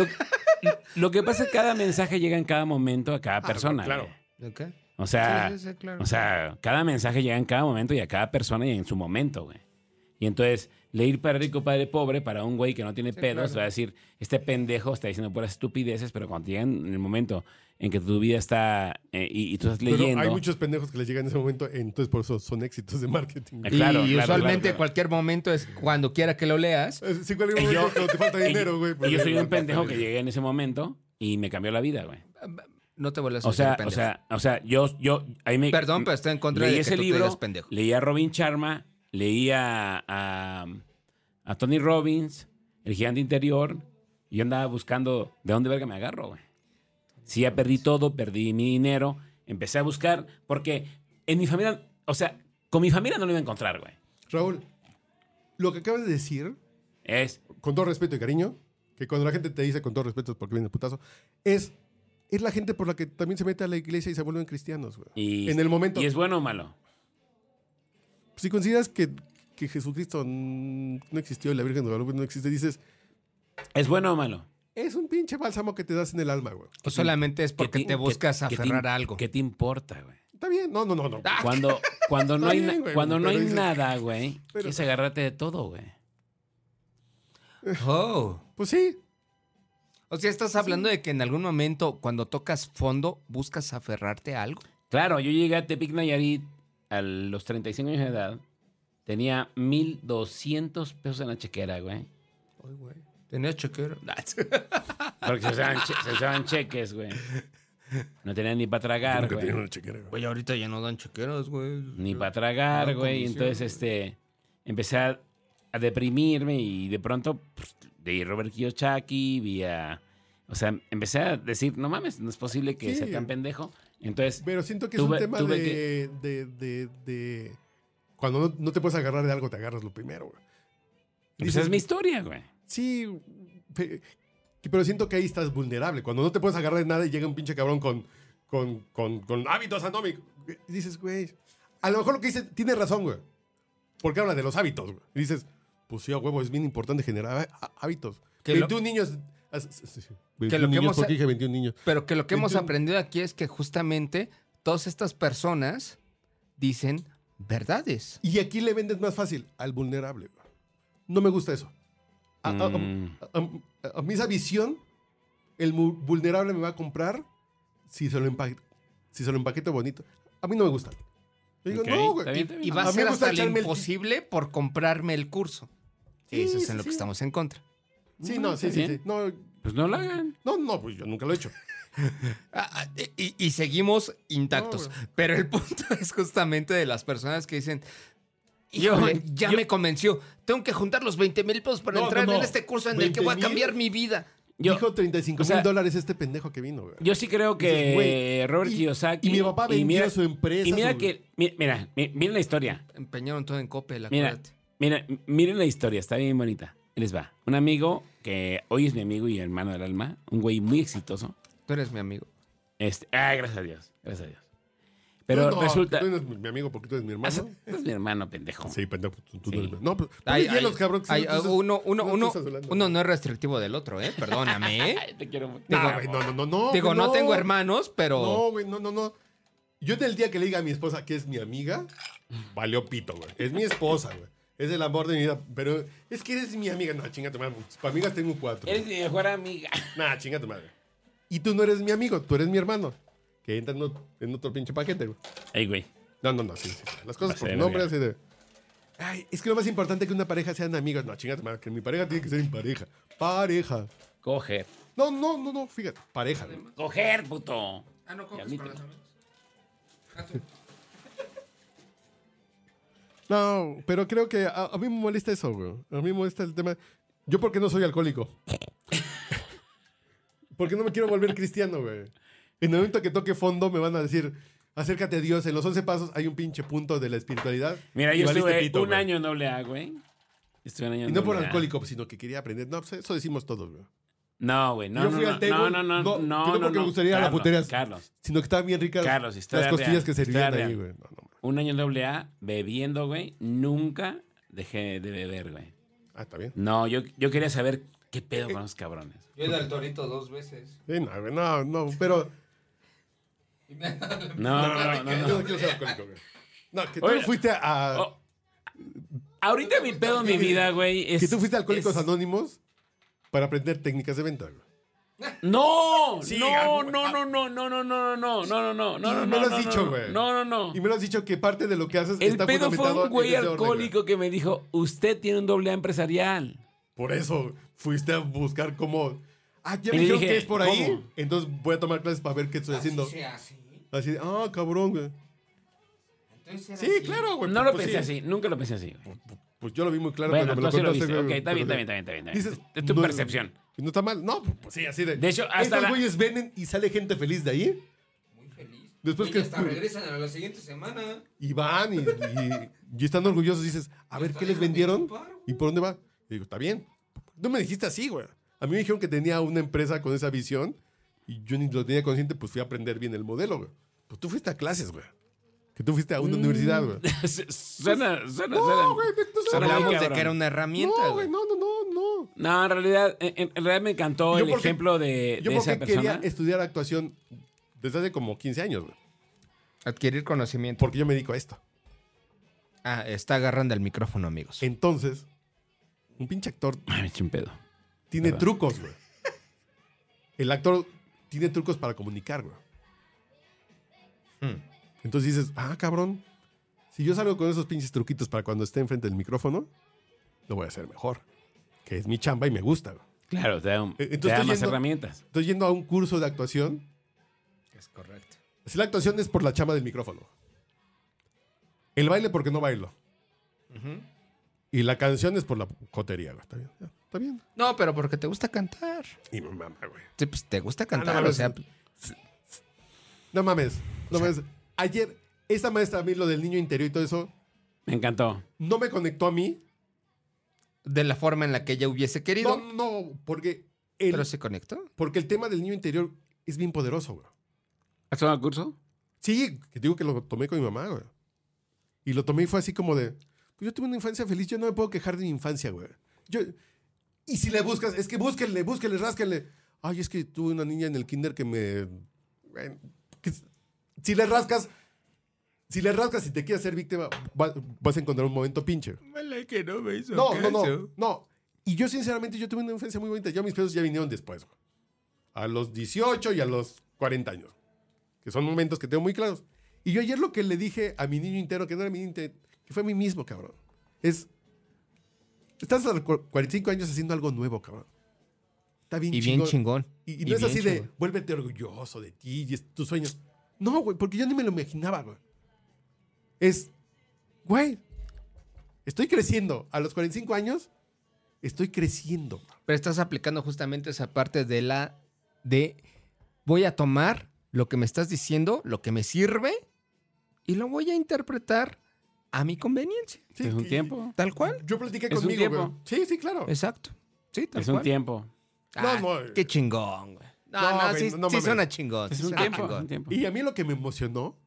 lo que pasa es que cada mensaje llega en cada momento a cada persona. claro. güey. Ok. O sea, Sí, sí, sí, claro. o sea, cada mensaje llega en cada momento y a cada persona y en su momento, güey. Y entonces, leer Padre Rico, Padre Pobre para un güey que no tiene Sí, pedos, claro. va a decir, este pendejo está diciendo puras estupideces, pero cuando llega en el momento en que tu vida está eh, y, y tú estás Pero leyendo... hay muchos pendejos que les llegan en ese momento, entonces por eso son éxitos de marketing. Eh, Y claro, claro, usualmente claro. cualquier momento es cuando quiera que lo leas. Eh, Sí, cualquier Y momento yo- cuando te falta y- dinero, güey. pues, Y yo soy güey, un pendejo que güey. llegué en ese momento y me cambió la vida, güey. No te vuelvas a O sea, decir o pendejo. sea, o sea, yo, yo, ahí me... Perdón, pero estoy en contra leí de que ese tú te libro, digas pendejo. leí a Robin Sharma, leí a, a, a Tony Robbins, El Gigante Interior, y yo andaba buscando de dónde verga me agarro, güey. Sí, ya perdí todo, perdí mi dinero, empecé a buscar, porque en mi familia, o sea, con mi familia no lo iba a encontrar, güey. Raúl, lo que acabas de decir, Es, con todo respeto y cariño, que cuando la gente te dice con todo respeto es porque viene el putazo, es, es la gente por la que también se mete a la iglesia y se vuelven cristianos, güey. y, En el momento. ¿Y es bueno o malo? Si consideras que, que Jesucristo mm, no existió y la Virgen de Guadalupe no existe, dices, ¿Es bueno o malo? es un pinche bálsamo que te das en el alma, güey. O solamente es porque ¿Qué te buscas qué- qué te- aferrar a algo. ¿Qué te importa, güey? Está bien, no, no, no, no. Cuando, cuando no Está hay, bien, na- güey, cuando no pero hay dices- nada, güey, pero- quieres agarrarte de todo, güey. Oh. Pues sí, O sea, estás hablando de que en algún momento, cuando tocas fondo, buscas aferrarte a algo. Claro, yo llegué a Tepic Nayarit a los treinta y cinco años de edad. Tenía mil doscientos pesos en la chequera, güey. Ay, güey. Tenías chequera. Porque se usaban, che- se usaban cheques, güey. No tenía ni para tragar, nunca güey. tenía una chequera, güey. Güey, ahorita ya no dan chequeras, güey. Ni para tragar, No, güey. comisión, Entonces, güey. este, empecé a, a deprimirme y de pronto, pues, de Robert Kiyosaki, vi a... O sea, empecé a decir, no mames, no es posible que Sí. sea tan pendejo. Entonces, Pero siento que Tuve- es un tema tuve de, de, de, de- Cuando no, no te puedes agarrar de algo, te agarras lo primero, güey. pues Dices, es mi historia, güey. Sí, pe- pero siento que ahí estás vulnerable. Cuando no te puedes agarrar de nada y llega un pinche cabrón con, con, con, con hábitos atómicos. Y dices, güey, a lo mejor lo que dice tiene razón, güey. Porque habla de los hábitos, güey. Y dices, pues sí, a huevo, es bien importante generar há- hábitos. Que lo- veintiún niños... ah, sí, sí, sí. Que veintiún lo que niños, hemos- ¿por qué dije veintiún niños? Pero que lo que hemos veintiún aprendido aquí es que justamente todas estas personas dicen verdades. Y aquí le vendes más fácil al vulnerable, güey. No me gusta eso. A, a- a- Mm. a- a mí esa visión, el mu- vulnerable me va a comprar si se lo empaqueto, si se lo empaqueto bonito. A mí no me gusta. Yo digo, Ok, no, güey. está bien, está bien. Y va A a mí me ser gusta hasta lo echarme el- imposible por comprarme el curso. Sí, Eso es sí, en lo sí. que estamos en contra. Sí, no, sí, está sí, bien. sí. No, Pues no lo hagan. no, no, pues yo nunca lo he hecho. Ah, ah, y, y seguimos intactos. No, Pero el punto es justamente de las personas que dicen, Yo- híjole, ya yo- me convenció. Tengo que juntar los veinte mil pesos para No, entrar no, no. en este curso en el que voy a ¿veinte mil? cambiar mi vida. Yo, Dijo treinta y cinco o sea, mil dólares este pendejo que vino, güey. yo sí creo que Dices, güey, Robert y- Kiyosaki... y mi papá vendió mira- su empresa, Y mira su- que... mi- Mira, mi- miren la historia. Empeñaron todo en Coppel, Mira, acuérdate. mira, miren la historia. Está bien bonita. Ahí les va. Un amigo que hoy es mi amigo y hermano del alma. Un güey muy exitoso. Tú eres mi amigo. Este, ah, gracias a Dios. Gracias a Dios. Pero No, no, resulta... Tú eres mi amigo porque tú eres mi Ah, hermano. Es mi hermano, pendejo. Sí, pendejo. Tú, tú Sí. no eres mi- No, pues. Hay- ponle hielos, hay- cabrón. que hay- si no, entonces- uno, uno, no, uno, estás hablando. uno no es restrictivo del otro, ¿eh? Perdóname. ¿eh? Ay, te quiero mucho. No, digo- güey, no, no, no, no. Digo, güey, no tengo hermanos, pero... No, güey, no, no, no. Yo en el día que le diga a mi esposa que es mi amiga, valió pito, güey. Es mi esposa, güey. Es el amor de mi vida. Pero es que eres mi amiga. No, chinga tu madre. Para amigas tengo cuatro. Eres mi mejor amiga. Nah, chinga tu madre. Y tú no eres mi amigo, tú eres mi hermano. Que entra en otro, en otro pinche paquete, güey. Ey, güey. No, no, no, sí, sí. sí. Las cosas Va a por ser, nombre verga. así de. Ay, es que lo más importante que una pareja sean amigos. No, chinga tu madre. Que mi pareja tiene que ser mi pareja. Pareja. Coger. No, no, no, no, fíjate. Pareja. güey. Coger, puto. Ah, no Y a mí con te- los amigos. No, pero creo que a, a mí me molesta eso, güey. A mí me molesta el tema. Yo, ¿por qué no soy alcohólico? Porque no me quiero volver cristiano, güey. En el momento que toque fondo, me van a decir: acércate a Dios. En los once pasos hay un pinche punto de la espiritualidad. Mira, y yo valiste estuve pito, un güey. año en doble A, güey. Estuve un año en Y no por doble A. alcohólico, sino que quería aprender. No, pues eso decimos todos, güey. No, güey. No, Yo no, fui no, al table, no, no, no, no, no, que no no, porque no. me gustaría ir a la Carlos, putería. Carlos, Sino que estaban bien ricas Carlos, historia las costillas real, que servían historia ahí, real. güey. No, no. un año en doble A bebiendo, güey. Nunca dejé de beber, güey. Ah, está bien. No, yo, yo quería saber qué pedo con los cabrones. Yo he ido al Torito dos veces. Sí, no, güey, no, no, pero. No, no, no, no. Yo no. no quiero ser alcohólico, güey. No, que tú Oye, fuiste a. Oh, ahorita mi pedo en mi vida, güey, es... que tú fuiste a Alcohólicos es- Anónimos para aprender técnicas de venta, güey. No, Sí, no, ah, no, ah. no, no, no, no, no, no, no, no, no, no, Y no, me lo has no, dicho, no, güey. No, no, no. Y me lo has dicho que parte de lo que haces El está pedo fue fundamentado un güey en ese orden, alcohólico que me dijo, usted tiene un doble A empresarial. güey. Por eso fuiste a buscar cómo. Ah, ya Y me le dijeron dije, que es por ahí. ¿cómo? Entonces voy a tomar clases para ver qué estoy haciendo. Así sea, así. Así de, ah, cabrón, güey. Entonces era Sí, así. claro, güey. No lo pues pensé sí. así, nunca lo pensé así. güey. Pues yo lo vi muy claro Bueno, cuando me tú lo sí lo contaste. viste. güey. Ok, está bien, está Pero- bien, está bien, está bien. Dices, Es tu no- percepción. Y no está mal. No, pues sí, así de. De hecho, hasta Estos la- güeyes venden y sale gente feliz de ahí. Muy feliz. Después Y que- hasta regresan a la siguiente semana. Y van y, y- y están orgullosos. Y dices, a ver, ¿qué les vendieron? ¿Y por dónde va? Y digo, está bien. No me dijiste así, güey. A mí me dijeron que tenía una empresa con esa visión. Y yo ni lo tenía consciente, pues fui a aprender bien el modelo, güey. Pues tú fuiste a clases, güey. Que tú fuiste a una universidad, güey. Suena, suena, No, suena. güey, tú suena sabes. muy Hablamos de cabrón. que era una herramienta. No, güey. güey, no, no, no, no. No, en realidad, en, en realidad me encantó Yo el porque- ejemplo de, Yo de esa porque persona. quería estudiar actuación desde hace como quince años, güey. Adquirir conocimiento. Porque yo me dedico a esto. Ah, está agarrando el micrófono, amigos. Entonces, un pinche actor Ay, me eché un pedo. tiene Perdón. trucos, güey. El actor tiene trucos para comunicar, güey. Hmm. Entonces dices, ah, cabrón, si yo salgo con esos pinches truquitos para cuando esté enfrente del micrófono, lo voy a hacer mejor. Que es mi chamba y me gusta, güey. Claro, te da, un- Eh, entonces te da estoy más yendo- herramientas. Estoy yendo a un curso de actuación. Es correcto. Si la actuación es por la chamba del micrófono. El baile porque no bailo. Y la canción es por la jotería, güey. Está bien, ya, está bien. No, pero porque te gusta cantar. Y me mama, güey. Sí, pues te gusta Ah, cantar, no, o sea... No mames, no mames. Ayer, esta maestra a mí, lo del niño interior y todo eso, Me encantó. no me conectó a mí. De la forma en la que ella hubiese querido. No, no, porque el, Pero se conectó. porque el tema del niño interior es bien poderoso, güey. ¿Has tomado el curso? Sí, que digo que lo tomé con mi mamá, güey. Y lo tomé y fue así como de, pues yo tuve una infancia feliz, yo no me puedo quejar de mi infancia, güey. Yo, y si le buscas, es que búsquenle, búsquenle, rásquenle. Ay, es que tuve una niña en el kinder que me... güey, que si le rascas, si le rascas y te quieres ser víctima, va- vas a encontrar un momento pinche. Vale, que no me hizo No, no, no, no. Y yo, sinceramente, yo tuve una infancia muy bonita. Ya mis pedos ya vinieron después, güey. A los dieciocho y a los cuarenta años. Que son momentos que tengo muy claros. Y yo ayer lo que le dije a mi niño interno, que no era mi niño interno, que fue a mí mismo, cabrón, es... Estás a los cu- cuarenta y cinco años haciendo algo nuevo, cabrón. está bien Y chingón. bien chingón. Y, y Y no es bien así de, chingón. vuélvete orgulloso de ti y es tus sueños. No, güey, porque yo ni me lo imaginaba, güey. Es, güey, estoy creciendo. A los cuarenta y cinco años, estoy creciendo. Pero estás aplicando justamente esa parte de la... de voy a tomar lo que me estás diciendo, lo que me sirve, y lo voy a interpretar a mi conveniencia. Sí, es un y- tiempo. Tal cual. Yo platiqué Es un conmigo, tiempo. güey. Sí, sí, claro. Exacto. Sí, tal Es un cual. tiempo. Ah, No, no. qué chingón, güey. No, No, no, güey, sí, no sí mames. suena chingón. Es sí un suena tiempo. chingón. un tiempo. Y a mí lo que me emocionó,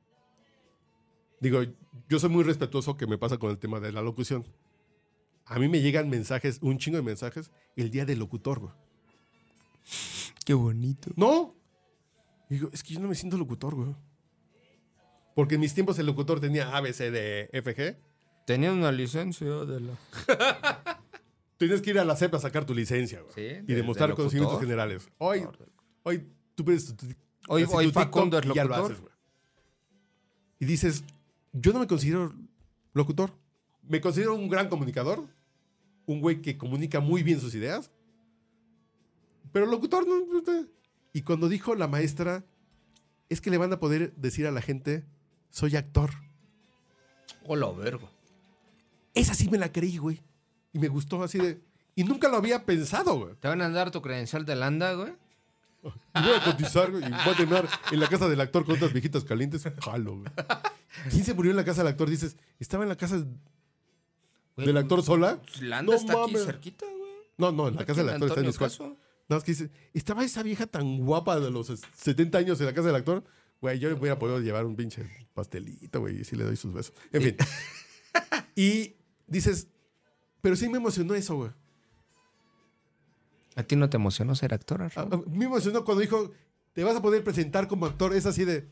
digo, yo soy muy respetuoso que me pasa con el tema de la locución. A mí me llegan mensajes, un chingo de mensajes, el día del locutor, güey. Qué bonito. No. Digo, es que yo no me siento locutor, güey. Porque en mis tiempos el locutor tenía A, B, C, D, F, G. Tenía una licencia de la... Tienes que ir a la C E P a sacar tu licencia, güey. Sí, y de- demostrar de conocimientos locutor. generales. Hoy, hoy tú ves tu, Hoy- así hoy tu TikTok Facundo es y ya lo locutor. haces, güey. Y dices, yo no me considero locutor. Me considero un gran comunicador. Un güey que comunica muy bien sus ideas. Pero locutor no. no. Y cuando dijo la maestra, es que le van a poder decir a la gente, soy actor. Hola, vergo. Esa sí me la creí, güey. Y me gustó así de... Y nunca lo había pensado, güey. ¿Te van a dar tu credencial de landa, güey? Y voy a cotizar, güey, y voy a terminar en la casa del actor con otras viejitas calientes. Jalo, güey. ¿Quién se murió en la casa del actor? Dices, ¿estaba en la casa Güey, del actor sola? pues, Landa No está aquí mames. cerquita, güey. No, no, en la Aquí casa del en actor está en Antonio mis cuadros. Caso. Nada más que dice, ¿estaba esa vieja tan guapa de los setenta años en la casa del actor? Güey, yo le voy a poder llevar un pinche pastelito, güey, y sí le doy sus besos. En fin. Y dices, pero sí me emocionó eso, güey. ¿A ti no te emocionó ser actor, A- Raúl? a- Me emocionó cuando dijo, te vas a poder presentar como actor. Es así de...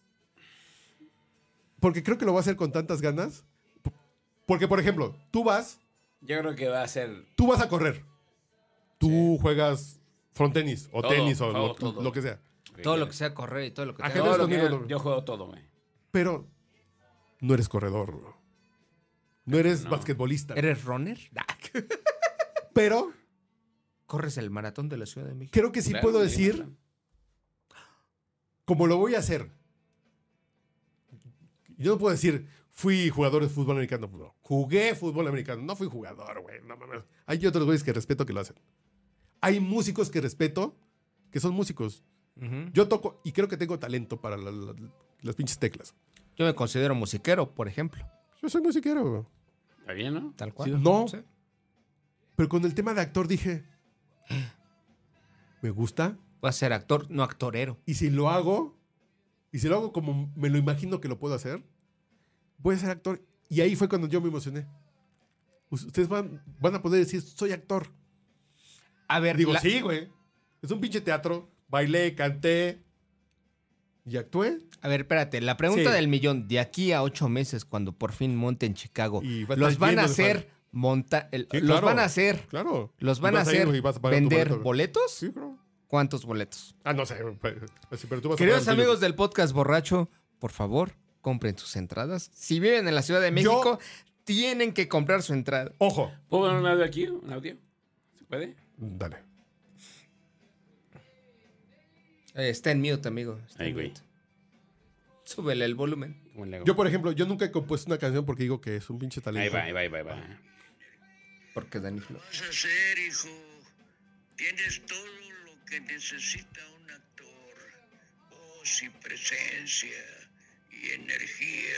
Porque creo que lo va a hacer con tantas ganas. P- Porque, por ejemplo, tú vas, Yo creo que va a ser. tú vas a correr. Tú juegas frontenis o Todo, tenis o todo, lo, todo. lo que sea. Todo lo que sea correr y todo lo que Ajá, tenga- no Todo es lo que conmigo, haga, no. yo juego todo, güey. Pero no eres corredor, bro. No eres No. basquetbolista. ¿Eres runner? Pero ¿Corres el maratón de la Ciudad de México? creo que sí Claro, puedo sí, decir, claro. como lo voy a hacer. Yo no puedo decir, fui jugador de fútbol americano. No, jugué fútbol americano. No fui jugador, güey. No mames. Hay otros güeyes que respeto que lo hacen. Hay músicos que respeto que son músicos. Ujú. Yo toco y creo que tengo talento para la- la- las pinches teclas. Yo me considero musiquero, por ejemplo. Yo soy musiquero, güey. Está bien, ¿no? Tal cual. No. Sí. Pero con el tema de actor dije, me gusta. Voy a ser actor, no actorero. Y si lo hago, y si lo hago como me lo imagino que lo puedo hacer, voy a ser actor. Y ahí fue cuando yo me emocioné. Us- Ustedes van, van a poder decir, soy actor. A ver, Digo, la- sí, güey. Es un pinche teatro. Bailé, canté y actué. a ver, espérate. La pregunta Sí. del millón. De aquí a ocho meses, cuando por fin monte en Chicago, Y va a ¿los estar van lleno a de hacer fans. monta el- Sí, ¿Los claro. van a hacer? Claro. ¿Los Y van a vas ir hacer y vas a pagar tu vender boleto. boletos? Sí, claro. ¿Cuántos boletos? Ah, no sé. Pero, pero tú vas a Queridos pagar el tuyo. amigos del podcast borracho, por favor, compren sus entradas. Si viven en la Ciudad de México, tienen que comprar su entrada. Ojo. ¿Puedo poner un audio aquí? ¿Un audio? ¿Se puede? Dale. Eh, está en mute, amigo. Está Ay, en güey. mute. Súbele el volumen. Como el Lego. Yo, por ejemplo, yo nunca he compuesto una canción porque digo que es un pinche Ahí talento. va, ahí va, ahí va, ahí va. Porque Dani Flo. Vas a ser, hijo. Tienes todo lo que necesita un actor. Voz y presencia y energía.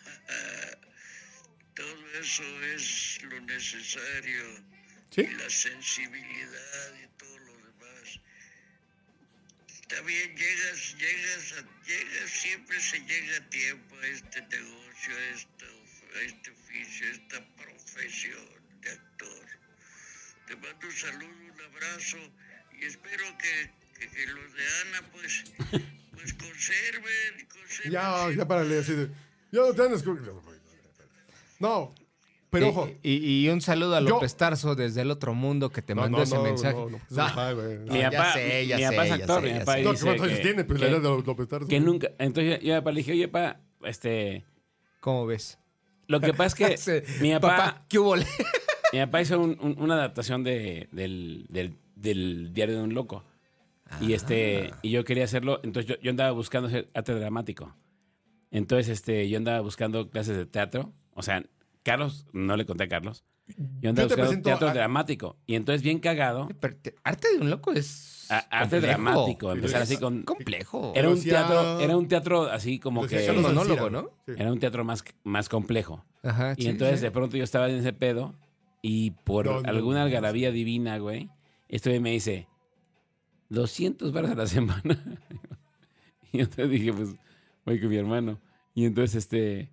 Todo eso es lo necesario. ¿Sí? Y la sensibilidad y todo lo demás. Está bien, llegas, llegas, a- llegas, siempre se llega a tiempo a este negocio, a, esto, a este oficio, a esta profesión de actor. Te mando un saludo, un abrazo y espero que, que, que los de Ana pues, pues conserven, conserven. Ya, ya párale así de. Ya no te andes con- No, pero Y- ojo. Y, y un saludo a Yo- López Tarso desde el otro mundo que te No, mandó no, ese no, mensaje. no, no, pues, No. ajá, güey. Mi ya papá, sé, ya mi sé, papá es ya actor, sé, mi ya papá sé. No, dice ¿cuántos años que- tiene? Pues que- la edad de López Tarso. Que nunca. Entonces yo, yo a mi papá le dije, oye, papá, este. ¿Cómo ves? Lo que pasa es que Sí. mi papá, Papá, ¿qué hubo? mi papá hizo un- un- una adaptación de, del, del, del Diario de un Loco. Y este y yo quería hacerlo, entonces yo, yo andaba buscando hacer arte dramático. Entonces este yo andaba buscando clases de teatro, o sea, Carlos, no le conté a Carlos. Yo andaba Yo te buscando presento teatro a- dramático y entonces bien cagado, Pero te- arte de un loco es. a- arte complejo. dramático, empezar Es así con Complejo. era un Hacía- teatro, era un teatro así como Lo hacía que Es un Carlos monólogo, Ancira, ¿no? Sí. era un teatro más más complejo. Ajá. Y sí, entonces sí. de pronto yo estaba en ese pedo y por No, no, alguna no, algarabía divina, güey, este güey me dice doscientos baros a la semana. Y entonces dije, pues voy con mi hermano. Y entonces este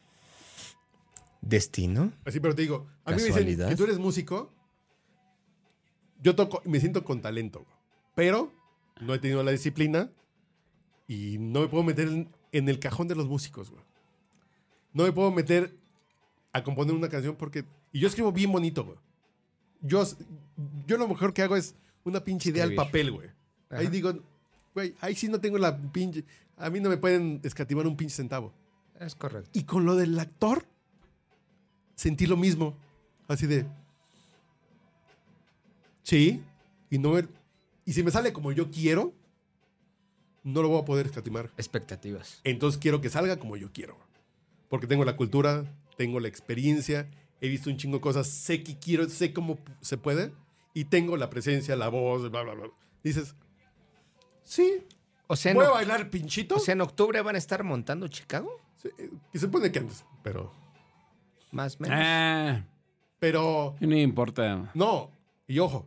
¿Destino? Así, pero te digo, a mí me dicen ¿Casualidad? que tú eres músico. Yo toco, me siento con talento, güey. Pero no he tenido la disciplina y no me puedo meter en, en el cajón de los músicos, güey. No me puedo meter a componer una canción porque... Y yo escribo bien bonito, güey. Yo, yo lo mejor que hago es una pinche idea al Escribir. papel, güey. Ahí Ajá. digo, güey, ahí sí no tengo la pinche... A mí no me pueden escatimar un pinche centavo. Es correcto. Y con lo del actor, sentí lo mismo. Así de. Sí. Y no me- y si me sale como yo quiero, no lo voy a poder escatimar. Expectativas. Entonces quiero que salga como yo quiero. Porque tengo la cultura, tengo la experiencia, he visto un chingo de cosas, sé que quiero, sé cómo se puede. Y tengo la presencia, la voz, bla, bla, bla. Dices, sí. O sea, en, ¿Voy a oc- bailar pinchito? o sea, en octubre van a estar montando Chicago. Sí, y se pone que antes, pero. Más o menos. ah, Pero. no me importa. No. Y ojo,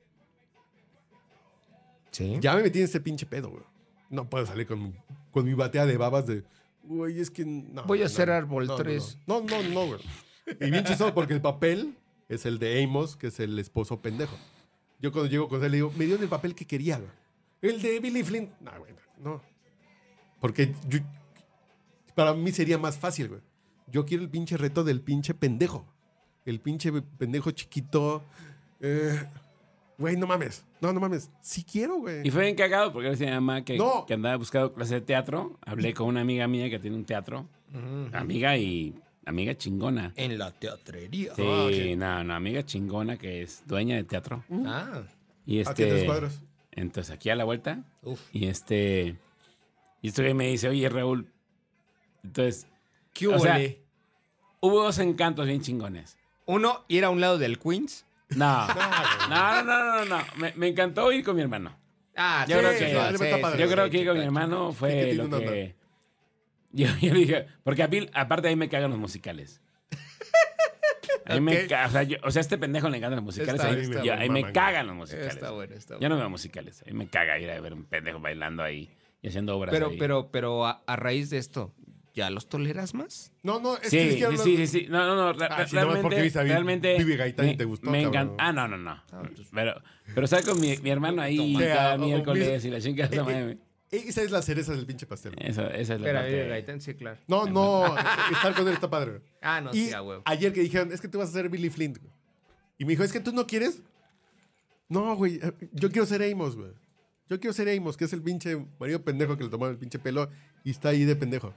Sí. ya me metí en ese pinche pedo, güey. No puedo salir con, con mi batea de babas de. Güey, es que. No, Voy a no, hacer no, árbol no, no, tres. No, no, no, no, güey. Y bien chistoso porque el papel es el de Amos, que es el esposo pendejo. Yo cuando llego con él le digo, me dio el papel que quería, güey. El de Billy Flynn. No, güey, no. Porque yo- para mí sería más fácil, güey. Yo quiero el pinche reto del pinche pendejo. El pinche pendejo chiquito. Eh, Güey, no mames. No, no mames. Sí quiero, güey. Y fue bien cagado porque decía mi mamá que, No. que andaba buscando clases de teatro. Hablé con una amiga mía que tiene un teatro. Amiga y amiga chingona. En la teatrería. Sí, Ah, ok. no, no, amiga chingona que es dueña de teatro. Ah. Y Aquí a tres este, cuadras. entonces aquí a la vuelta. Uf. Y este, y este güey me dice, oye Raúl, entonces, ¿Qué O sea, huele? hubo dos encantos bien chingones. Uno, ir a un lado del Queens. No, no, no, no, no, no. Me, me encantó ir con mi hermano. Ah, Yo creo que- sí, está padre. Yo creo sí, que ir con mi sí, hermano sí, que fue tiene lo una que... Yo, yo dije, porque a mí, aparte de ahí me cagan los musicales. A mí me Ok. ca- o, sea, yo- o sea, a este pendejo le encantan los musicales. Está- ahí está yo- bueno, ahí me maman, cagan los musicales. Está bueno, está Yo bueno. no veo musicales. A mí me caga ir a ver un pendejo bailando ahí y haciendo obras Pero, ahí. pero, pero a, a raíz de esto, ¿ya los toleras más? No, no, es Sí, que ni sí, siquiera sí, lo- sí, sí. No, no, no. re- Ah, sí, nomás realmente, porque viste a Vi- realmente Vivi Gaitán y me- te gustó, Me cabrón. encanta. Ah, no, no, no. Pero, pero ¿sabes con mi, mi hermano ahí O sea, cada o- miércoles o- y la chingada de Eh, madre? eh, Esa es la cereza del pinche pastel. Eso, esa es la Pero parte. a Gaitán, sí, claro. No, no, estar con él está padre. Ah, no, Y sí, a huevo. ayer que dijeron, es que tú vas a ser Billy Flint. güey. Y me dijo, es que tú no quieres. No, güey, eh, yo quiero ser Amos, güey. Yo quiero ser Amos, que es el pinche marido pendejo que le tomaron el pinche pelo y está ahí de pendejo.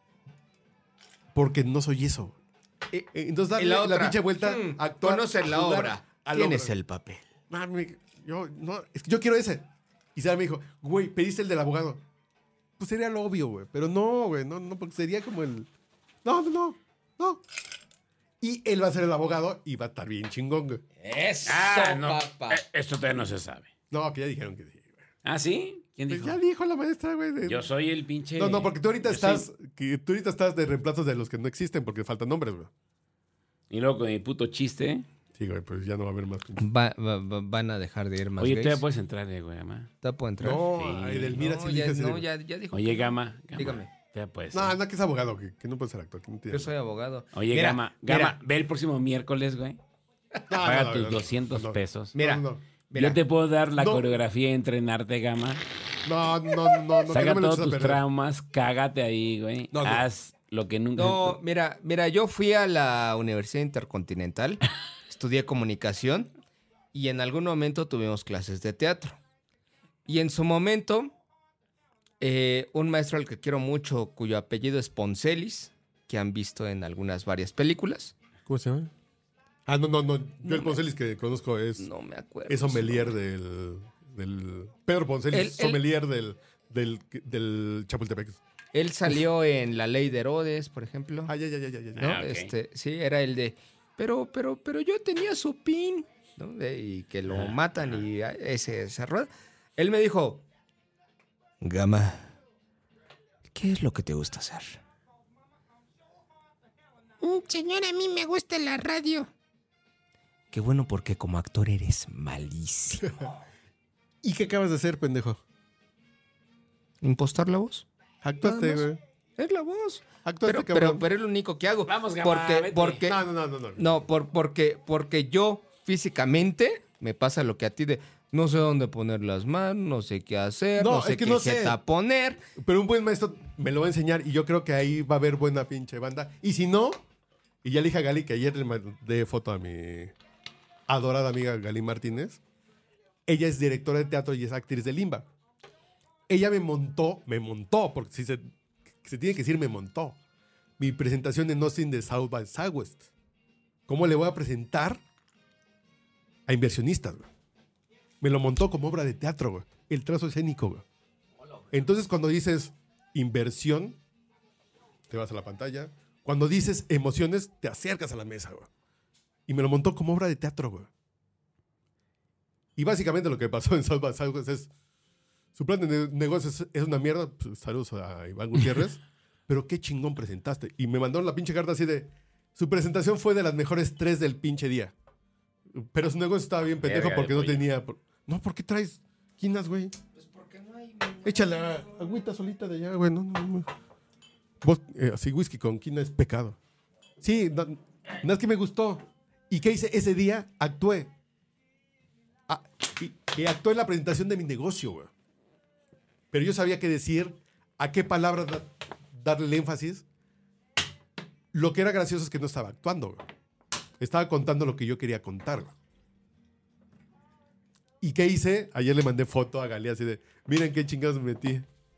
Porque no soy eso. Y- Eh, Entonces y darle la la, otra, pinche vuelta, hmm, actuar, conocer a la jugar obra. a la ¿Quién obra. es el papel? Mami, yo, no, es que yo quiero ese. Y Sara me dijo, güey, pediste el del abogado. Pues sería lo obvio, güey. Pero no, güey, no, no, porque sería como el. No, no, no, no. Y él va a ser el abogado y va a estar bien chingón, güey. Eso, Ah, no. papá. Eh, Esto todavía no se sabe. No, que ya dijeron que sí, güey. ¿Ah, sí? ¿Quién Pues dijo? ya dijo la maestra, güey. de- Yo soy el pinche. No, no, porque tú ahorita Yo estás. soy- Que tú ahorita estás de reemplazos de los que no existen porque faltan nombres, güey. Y luego con mi puto chiste. Sí, güey, pues ya no va a haber más. Va- va- va- van a dejar de ir más Oye, gays. todavía puedes entrar, eh, güey, ama. ¿Todavía puedo entrar? No, Sí. ay, del mira no, sí ya, dije así no, de- ya, ya dijo. Oye, Gama. Gama, Dígame. todavía puedes. No, no, que es abogado, que, que no puede ser actor. Que no tiene- Yo soy abogado. Oye, Mira, Gama. Gama, mira, ve el próximo miércoles, güey. No, Paga no, tus no, no, doscientos no, no. pesos. Mira. No, no, mira. Yo te puedo dar la No. coreografía y entrenarte, Gama. no, no, no, no, que Saca no me lo todos eches a tus perder. traumas, cágate ahí, güey. No, no. Haz lo que nunca. No, mira, mira, yo fui a la Universidad Intercontinental, estudié comunicación y en algún momento tuvimos clases de teatro. Y en su momento, eh, un maestro al que quiero mucho, cuyo apellido es Poncelis, que han visto en algunas varias películas. ¿Cómo se llama? Ah, no, no, no. Yo no el Poncelis me... que conozco es... No me acuerdo. Es sommelier del, del... Pedro Poncelis, el, sommelier el... del, del, del Chapultepec. Él salió en La Ley de Herodes, por ejemplo. Ah, ya, ya, ya, ya. ya. ¿No? Ah, okay. este, sí, era el de... Pero, pero, pero yo tenía su pin, ¿no? De, y que lo ah, matan ah. y ese, esa rueda. Él me dijo... Gama, ¿qué es lo que te gusta hacer? Señor, a mí me gusta la radio. Qué bueno, porque como actor eres malísimo. ¿Y qué acabas de hacer, pendejo? ¿Impostar la voz? Actuaste, güey. Es la voz. Actuaste, pero, pero, pero es lo único que hago. Vamos, Gama, porque, vete. porque No, no, no, no. No, no por, porque, porque yo físicamente me pasa lo que a ti de... No sé dónde poner las manos, no sé qué hacer, no, no sé es que qué no jeta sé. poner. Pero un buen maestro me lo va a enseñar y yo creo que ahí va a haber buena pinche banda. Y si no, y ya le dije a Gali que ayer le mandé foto a mi adorada amiga Gali Martínez. Ella es directora de teatro y es actriz de Limba. Ella me montó, me montó, porque si se, se tiene que decir me montó, mi presentación en Austin de South by Southwest. ¿Cómo le voy a presentar a inversionistas, güey? Me lo montó como obra de teatro, güey. El trazo escénico, güey. Entonces, cuando dices inversión, te vas a la pantalla. Cuando dices emociones, te acercas a la mesa, güey. Y me lo montó como obra de teatro, güey. Y básicamente lo que pasó en South by Southwest es... Su plan de negocios es una mierda. Pues, saludos a Iván Gutiérrez. Pero qué chingón presentaste. Y me mandaron la pinche carta así de... Su presentación fue de las mejores tres del pinche día. Pero su negocio estaba bien pendejo porque no tenía... No, ¿por qué traes quinas, güey? Pues porque no hay... Échale agüita solita de allá, güey. No, no, no. Vos, eh, así whisky con quina es pecado. Sí, no, no es que me gustó. ¿Y qué hice? Ese día actué. Ah, y, y actué en la presentación de mi negocio, güey. Pero yo sabía qué decir, a qué palabras da, darle el énfasis. Lo que era gracioso es que no estaba actuando, güey. Estaba contando lo que yo quería contar, güey. ¿Y qué hice? Ayer le mandé foto a Gali así de, miren qué chingados me metí.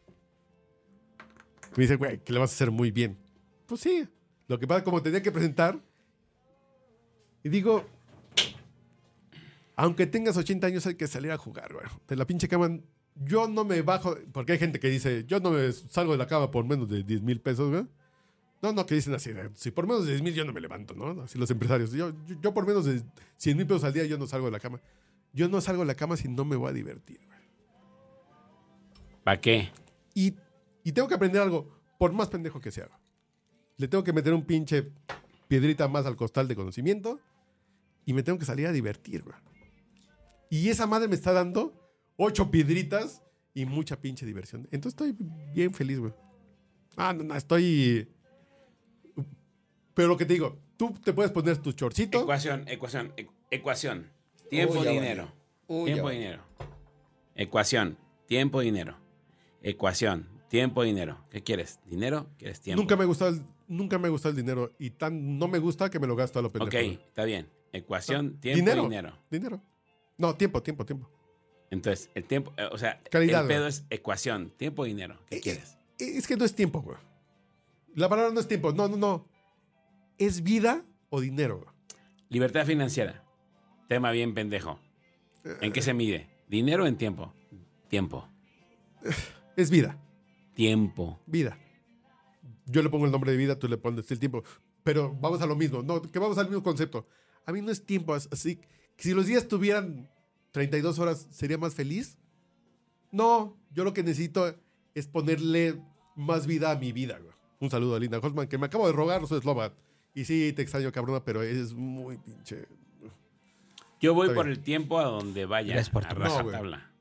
Me dice, güey, que le vas a hacer muy bien. Pues sí. Lo que pasa, como tenía que presentar, y digo, aunque tengas ochenta años hay que salir a jugar, güey. De la pinche cama, yo no me bajo, porque hay gente que dice, yo no me salgo de la cama por menos de diez mil pesos, güey. No, no, que dicen así, si por menos de diez mil yo no me levanto, ¿no? Así los empresarios. Yo, yo, yo por menos de cien mil pesos al día yo no salgo de la cama. Yo no salgo de la cama si no me voy a divertir, güey. ¿Para qué? Y, y tengo que aprender algo, por más pendejo que sea. Le tengo que meter un pinche piedrita más al costal de conocimiento y me tengo que salir a divertir, güey. Y esa madre me está dando ocho piedritas y mucha pinche diversión. Entonces estoy bien feliz, güey. Ah, no, no, estoy... Pero lo que te digo, tú te puedes poner tu chorcito. Ecuación, ecuación, ecu- ecuación. Tiempo, Uy, dinero. Uy, tiempo, dinero. Ecuación, tiempo, dinero. Ecuación, tiempo, dinero. ¿Qué quieres? ¿Dinero? ¿Quieres tiempo? Nunca me gusta el, nunca me gusta el dinero y tan no me gusta que me lo gasto a lo pendejo. Ok, está bien. Ecuación, tiempo, dinero, dinero. Dinero. No, tiempo, tiempo, tiempo. Entonces, el tiempo, eh, o sea, Calidad, el pedo güey. es ecuación, tiempo, dinero. ¿Qué Eh, quieres? eh, Es que no es tiempo, güey. La palabra no es tiempo. No, no, no. ¿Es vida o dinero, güey? Libertad financiera. Tema bien pendejo. ¿En qué se mide? ¿Dinero o en tiempo? Tiempo. Es vida. Tiempo. Vida. Yo le pongo el nombre de vida, tú le pones el tiempo. Pero vamos a lo mismo. No, que vamos al mismo concepto. A mí no es tiempo. Así que si los días tuvieran treinta y dos horas, ¿sería más feliz? No. Yo lo que necesito es ponerle más vida a mi vida, güey. Un saludo a Linda Holtzman, que me acabo de rogar su eslogan. Y sí, te extraño, cabrona, pero es muy pinche... Yo voy Está por bien. el tiempo a donde vaya. Gracias por a tu- No, güey. rajatabla.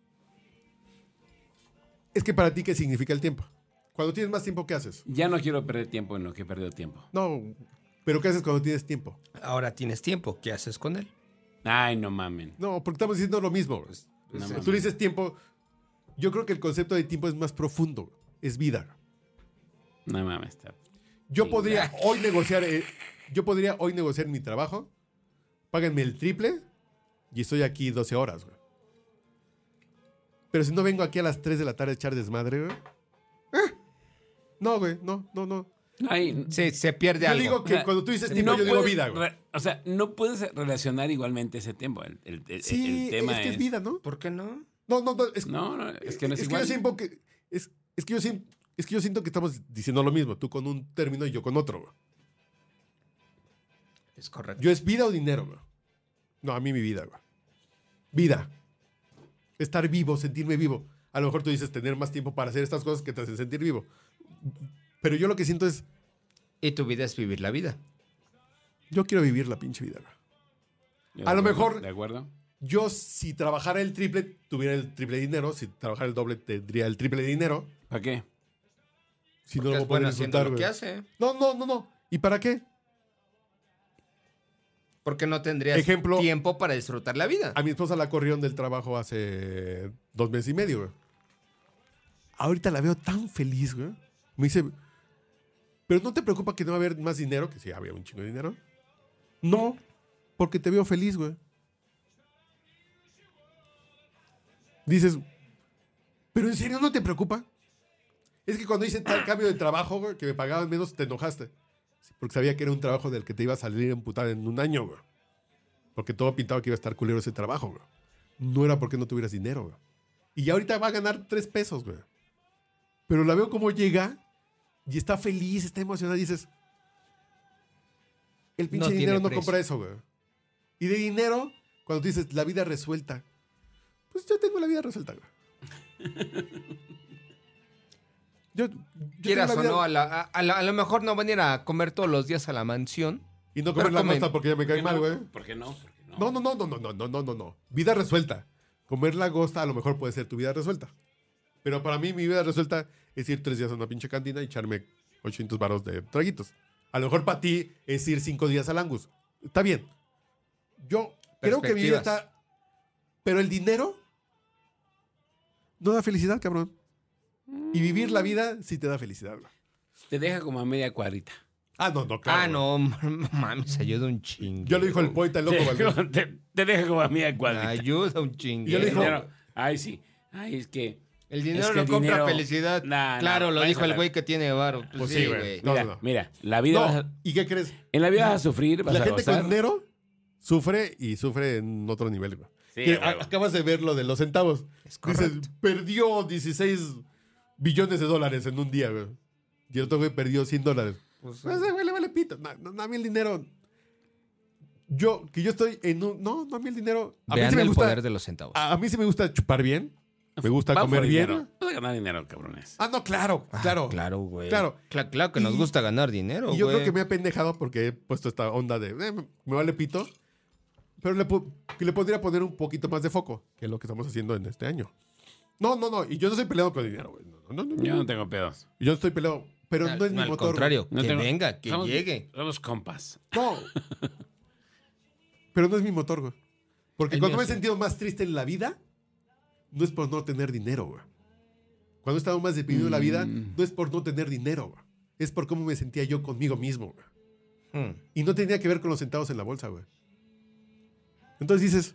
Es que para ti, ¿qué significa el tiempo? Cuando tienes más tiempo, ¿qué haces? Ya no quiero perder tiempo en lo que he perdido tiempo. No, pero ¿qué haces cuando tienes tiempo? Ahora tienes tiempo, ¿qué haces con él? Ay, no mamen. No, porque estamos diciendo lo mismo. güey. No Tú mames. le dices tiempo. Yo creo que el concepto de tiempo es más profundo. Es vida. No mames. Está... Yo Sí, podría hoy negociar, eh, yo podría hoy negociar mi trabajo. Páganme el triple y estoy aquí doce horas, güey. Pero si no vengo aquí a las tres de la tarde a echar desmadre, güey. eh, no, güey, no, no, no. Ay, Sí, se pierde Yo algo. digo que O sea, cuando tú dices tiempo, no yo digo puedes vida, güey. re- O sea, no puedes relacionar igualmente ese tiempo. El, el- el- Sí, el tema es que es vida, ¿no? ¿Por qué no? No, no, no. Es, No, no, es que no es, es que igual. yo siento que... Es, es que yo siento... Es que yo siento que estamos diciendo lo mismo, tú con un término y yo con otro. Güey. Es correcto. Yo es vida o dinero, güey. No, a mí mi vida, güey. Vida. Estar vivo, sentirme vivo. A lo mejor tú dices tener más tiempo para hacer estas cosas que te hacen sentir vivo. Pero yo lo que siento es, Y tu vida es vivir la vida. yo quiero vivir la pinche vida, güey. Yo a de lo acuerdo, mejor- ¿De acuerdo? Yo si trabajara el triple, tuviera el triple de dinero. Si trabajara el doble, tendría el triple de dinero. ¿Para qué? Si no Porque lo es voy a bueno haciendo disfrutar, lo güey. que hace. No, no, no, no. ¿Y para qué? Porque no tendrías Ejemplo- tiempo para disfrutar la vida. A mi esposa la corrieron del trabajo hace dos meses y medio, güey. Ahorita la veo tan feliz, güey. Me dice, ¿pero no te preocupa que no va a haber más dinero? Que sí, había un chingo de dinero. No, porque te veo feliz, güey. Dices, ¿pero en serio no te preocupa? Es que cuando hice tal cambio de trabajo, güey, que me pagaban menos, te enojaste. Porque sabía que era un trabajo del que te iba a salir emputar en un año, güey. Porque todo pintaba que iba a estar culero ese trabajo, güey. No era porque no tuvieras dinero, güey. Y ya ahorita va a ganar tres pesos, güey. Pero la veo como llega y está feliz, está emocionada. Y dices, el pinche No tiene dinero no precio. compra eso, güey. Y de dinero, cuando tú dices la vida resuelta, pues yo tengo la vida resuelta, güey. Yo, yo Quieras tengo o la vida- no, a, la- a- a la- a lo mejor no van a ir a comer todos los días a la mansión. Y no comer pero la comen. gosta porque ya me cae mal, güey. ¿Por qué no? ¿Por qué no? No, no, no, no, no, no, no, no, no, no. Vida resuelta. Comer la gosta a lo mejor puede ser tu vida resuelta. Pero para mí mi vida resuelta es ir tres días a una pinche cantina y echarme ochocientos varos de traguitos. A lo mejor para ti es ir cinco días al Angus. Está bien. Yo creo que mi vida Perspectivas. está... Pero el dinero no da felicidad, cabrón. Y vivir la vida sí te da felicidad, güey. Te deja como a media cuadrita. Ah, no, no, claro. ah, güey. no, mames, ayuda un chingo. Ya lo dijo el poeta, el loco Valdés. Te, te- te deja como a media cuadrita. Ayuda un chingo. Y yo le El dijo- dinero- Ay, sí. Ay, es que... El dinero Es que no el compra dinero- felicidad. Nah, nah, claro, lo váyanse dijo a el la- güey que tiene varo. Pues, Pues sí, sí, güey. güey. No, Mira, no, no. mira, la vida... vas No, a- ¿y qué crees? en la vida vas a sufrir, vas La a gente gozar. con dinero sufre y sufre en otro nivel, güey. Sí, Que a huevo. a- acabas de ver lo de los centavos. Es Dices, correcto. perdió dieciséis billones de dólares en un día, güey. Y el otro güey perdió cien dólares. Pues, Pues ese güey le vale pito. No, no, no, a mí el dinero... Yo, que yo estoy en un... No, no, a mí el dinero... A mí vean sí me el gusta... poder de los centavos. A, a mí sí me gusta chupar bien. Me gusta Vamos comer por bien. dinero. Vas a ganar dinero, cabrones. Ah, no, claro, claro. Claro, güey. Claro. Cla- claro que nos Y- gusta ganar dinero, Y yo güey. creo que me ha pendejado porque he puesto esta onda de eh, me vale pito. Pero le, po- que le podría poner un poquito más de foco, que es lo que estamos haciendo en este año. No, no, no. Y yo no estoy peleado con el dinero, güey. No, no, no, no, Yo no. no tengo pedos. Y yo no estoy peleado. Pero Al- no es mi al motor. contrario, No que tengo- venga, que somos- llegue. Somos compas. No. Pero no es mi motor, güey. Porque El cuando mío me he sí. sentido más triste en la vida, no es por no tener dinero, güey. Cuando he estado más deprimido en la vida, Mm. no es por no tener dinero, güey. Es por cómo me sentía yo conmigo mismo, güey. Hmm. Y no tenía que ver con los centavos en la bolsa, güey. Entonces dices,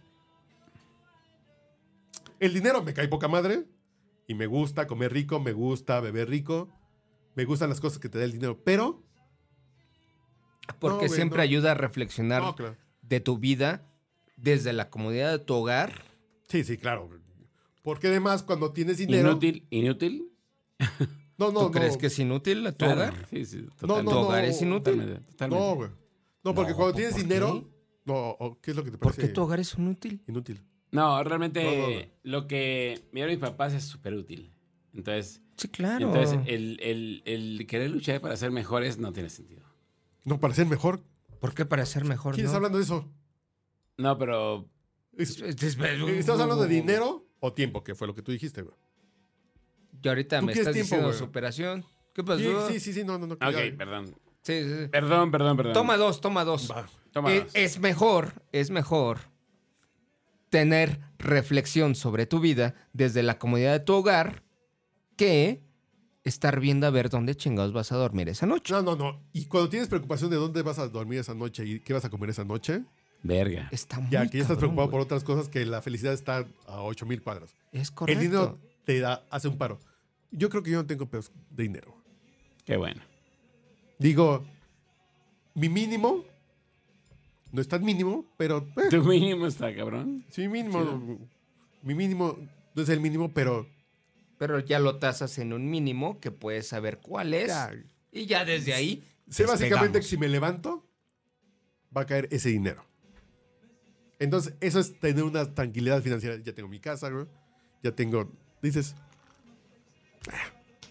el dinero me cae poca madre y me gusta comer rico, me gusta beber rico, me gustan las cosas que te da el dinero, pero... Porque No, güey, siempre no. ayuda a reflexionar No, claro. de tu vida desde la comodidad de tu hogar. Sí, sí, claro. Porque además cuando tienes dinero... Inútil, inútil. No, no, ¿Tú no. crees que es inútil tu Claro. hogar? Sí, sí, No, totalmente. no, ¿Tu no. hogar es inútil? Totalmente, totalmente. No, güey. No, porque No, cuando ¿por tienes qué? dinero... No, o- ¿qué es lo que te ¿Por parece qué tu hogar es inútil? inútil? No, realmente No, no, no. lo que me dieron mis papás es súper útil. Entonces, Sí, claro. entonces el, el, el querer luchar para ser mejores no tiene sentido. No, para ser mejor. ¿Por qué para ser mejor? ¿Quién no? está hablando de eso? No, pero Es- Es- es- ¿Estás hablando de dinero o tiempo? Que fue lo que tú dijiste, güey. Y ahorita ¿Tú me quieres estás tiempo, diciendo güey? superación. ¿Qué Sí, pasó? sí, sí, sí, no, no, no. ok, ya. perdón. Sí, sí, sí. Perdón, perdón, perdón. Toma dos, toma dos. Va. Toma Eh, dos. es mejor, es mejor tener reflexión sobre tu vida desde la comodidad de tu hogar que estar viendo a ver dónde chingados vas a dormir esa noche. No, no, no. Y cuando tienes preocupación de dónde vas a dormir esa noche y qué vas a comer esa noche, Verga. Está muy ya que ya estás cabrón, preocupado por güey. otras cosas, que la felicidad está a ocho mil cuadras. Es correcto. El dinero te da, hace un paro. Yo creo que yo no tengo pedos de dinero. Qué bueno. Digo, mi mínimo no es tan mínimo, pero... eh, Tu mínimo está, cabrón. sí, mi mínimo... Mi mínimo no es el mínimo, pero... Pero ya lo tasas en un mínimo que puedes saber cuál es. Ya, Y ya desde ahí. sé básicamente que despegamos. si me levanto, va a caer ese dinero. Entonces, eso es tener una tranquilidad financiera. Ya tengo mi casa, güey. Ya tengo... Dices... "Ah".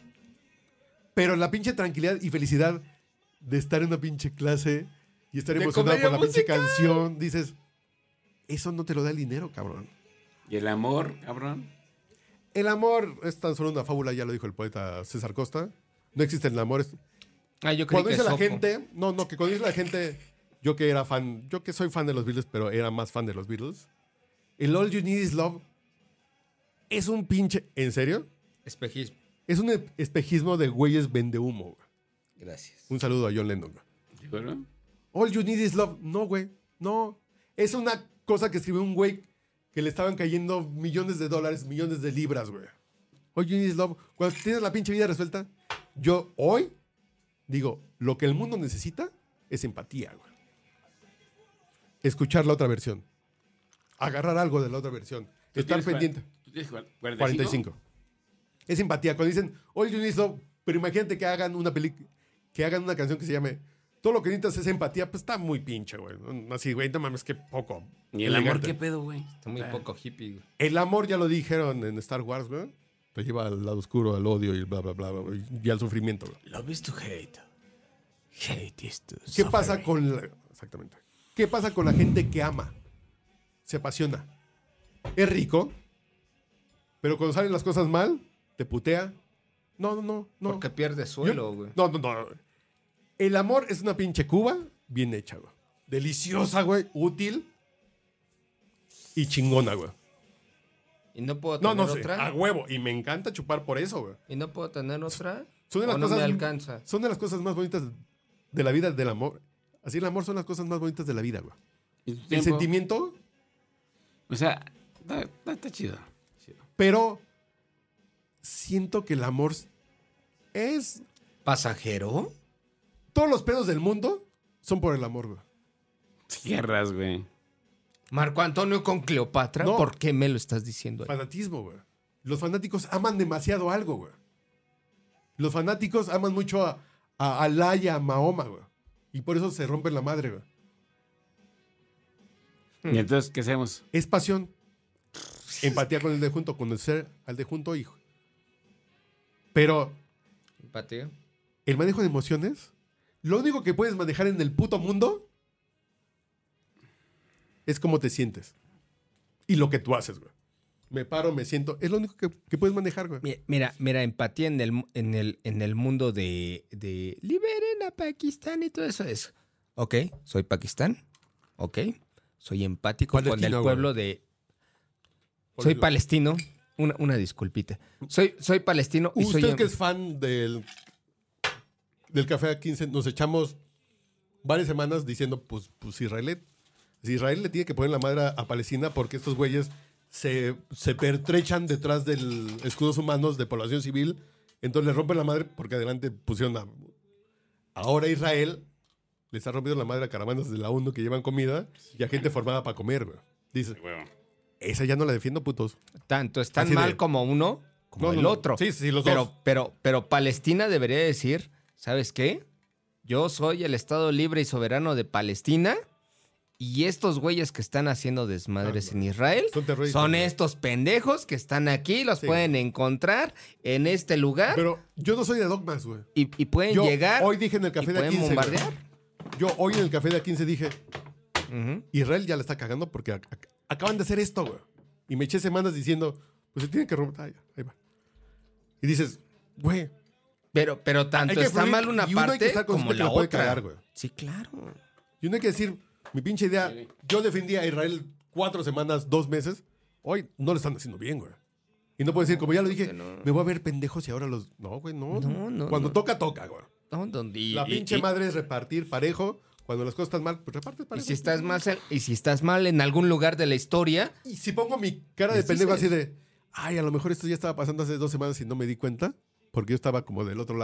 Pero la pinche tranquilidad y felicidad de estar en una pinche clase y estar De emocionado por comedia la pinche musical. canción, dices... Eso no te lo da el dinero, cabrón. ¿Y el amor, cabrón? El amor es tan solo una fábula, ya lo dijo el poeta César Costa. No existe el amor. Es... Ah, yo creí Cuando que dice la Sopo. gente... No, no, que cuando dice la gente... Yo que era fan... Yo que soy fan de los Beatles, pero era más fan de los Beatles. El All You Need Is Love es un pinche... ¿En serio? Espejismo. Es un e- espejismo de güeyes vende humo. Gracias. Un saludo a John Lennon. güey. ¿Seguro? All You Need Is Love. No, güey. No. Es una cosa que escribió un güey que le estaban cayendo millones de dólares, millones de libras, güey. All You Need Is Love. Cuando tienes la pinche vida resuelta, yo hoy digo, lo que el mundo necesita es empatía, güey. Escuchar la otra versión. Agarrar algo de la otra versión. ¿Tú Estar tienes cua- pendiente. ¿Tú tienes cua- cuarenta y cinco. Es empatía. Cuando dicen, All You Need Is Love, pero imagínate que hagan una película, que hagan una canción que se llame Todo lo que necesitas es empatía, pues está muy pinche, güey. Así, güey, no mames, qué poco. ¿Y el amor elegante. qué pedo, güey? Está muy Ah, poco hippie, güey. El amor ya lo dijeron en Star Wars, güey. Te lleva al lado oscuro, al odio y bla, bla, bla, bla, y al sufrimiento, güey. Love is to hate. Hate is to ¿Qué pasa con la... Exactamente. ¿Qué pasa con la gente que ama? Se apasiona. Es rico, pero cuando salen las cosas mal, te putea. No, no, no, no. Porque pierde suelo, güey. No, no, no. El amor es una pinche cuba bien hecha, güey. Deliciosa, güey. Útil. Y chingona, güey. Y no puedo No, tener no sé. otra. A huevo. Y me encanta chupar por eso, güey. Y no puedo tener otra. Son de las o no cosas, me alcanza. Son de las cosas más bonitas de la vida, del amor. Así el amor son las cosas más bonitas de la vida, güey. ¿Y tu El tiempo? sentimiento, O sea, está, está- está chido. Chido. pero siento que el amor es... ¿Pasajero? Todos los pedos del mundo son por el amor, güey. Cierras, güey. Marco Antonio con Cleopatra. No. ¿Por qué me lo estás diciendo ahí? Fanatismo, güey. Los fanáticos aman demasiado algo, güey. Los fanáticos aman mucho a, a Alá y a Mahoma, güey. Y por eso se rompen la madre, güey. ¿Y entonces qué hacemos? Es pasión. Empatía con el de junto, conocer al de junto, hijo. Pero Empatía. el manejo de emociones, lo único que puedes manejar en el puto mundo es cómo te sientes. Y lo que tú haces, güey. Me paro, me siento. Es lo único que, que puedes manejar, güey. Mi- Mira, mira, empatía en el, mu- en el, en el mundo de, de liberen a Pakistán y todo eso es. Ok, soy Pakistán. Ok, soy empático con Palestino, el güey. pueblo de... Soy Ponlo. palestino. Una, una disculpita. Soy, soy palestino y soy... Usted em- que es fan del, del Café A quince, nos echamos varias semanas diciendo, pues, pues Israel, si Israel le tiene que poner la madre a, a Palestina porque estos güeyes se, se pertrechan detrás del escudos humanos de población civil, entonces le rompen la madre porque adelante pusieron a... Ahora Israel le está rompiendo la madre a caravanas de la ONU que llevan comida y a gente formada para comer, güey. Dice, esa ya no la defiendo, putos. Tanto están Así de- mal como uno, como No, el no, no. otro. Sí, sí, los pero, dos. Pero, pero Palestina debería decir, ¿sabes qué? Yo soy el Estado libre y soberano de Palestina y estos güeyes que están haciendo desmadres Ah, no. en Israel Son terroristas, son güey. estos pendejos que están aquí, los Sí. pueden encontrar en este lugar Pero yo no soy de dogmas, güey. y, y pueden Yo llegar hoy dije en el y café de A pueden quince. güey. bombardear. Yo hoy en el café de A quince dije, Ujú. Israel ya la está cagando porque ac- ac- acaban de hacer esto, güey. Y me eché semanas diciendo, pues se tienen que romper. Ah, ya, ahí va. Y dices, güey, Pero, pero tanto que está fluir, mal una y uno hay que parte estar consciente como que la lo puede otra. cagar, güey. Sí, claro. y no hay que decir, mi pinche idea, yo defendí a Israel cuatro semanas, dos meses. Hoy no lo están haciendo bien, güey. Y no puedo decir, como ya lo dije, que no. me voy a ver pendejos y ahora los... No, güey, no. No, no, Cuando no. toca, toca, güey. No, donde- y- La y- pinche y- madre es repartir parejo. Cuando las cosas están mal, pues repartes Y parejo. si estás mal, y si estás mal en algún lugar de la historia, Y si pongo mi cara de Les pendejo dices. así de, ay, a lo mejor esto ya estaba pasando hace dos semanas y no me di cuenta, porque yo estaba como del otro lado,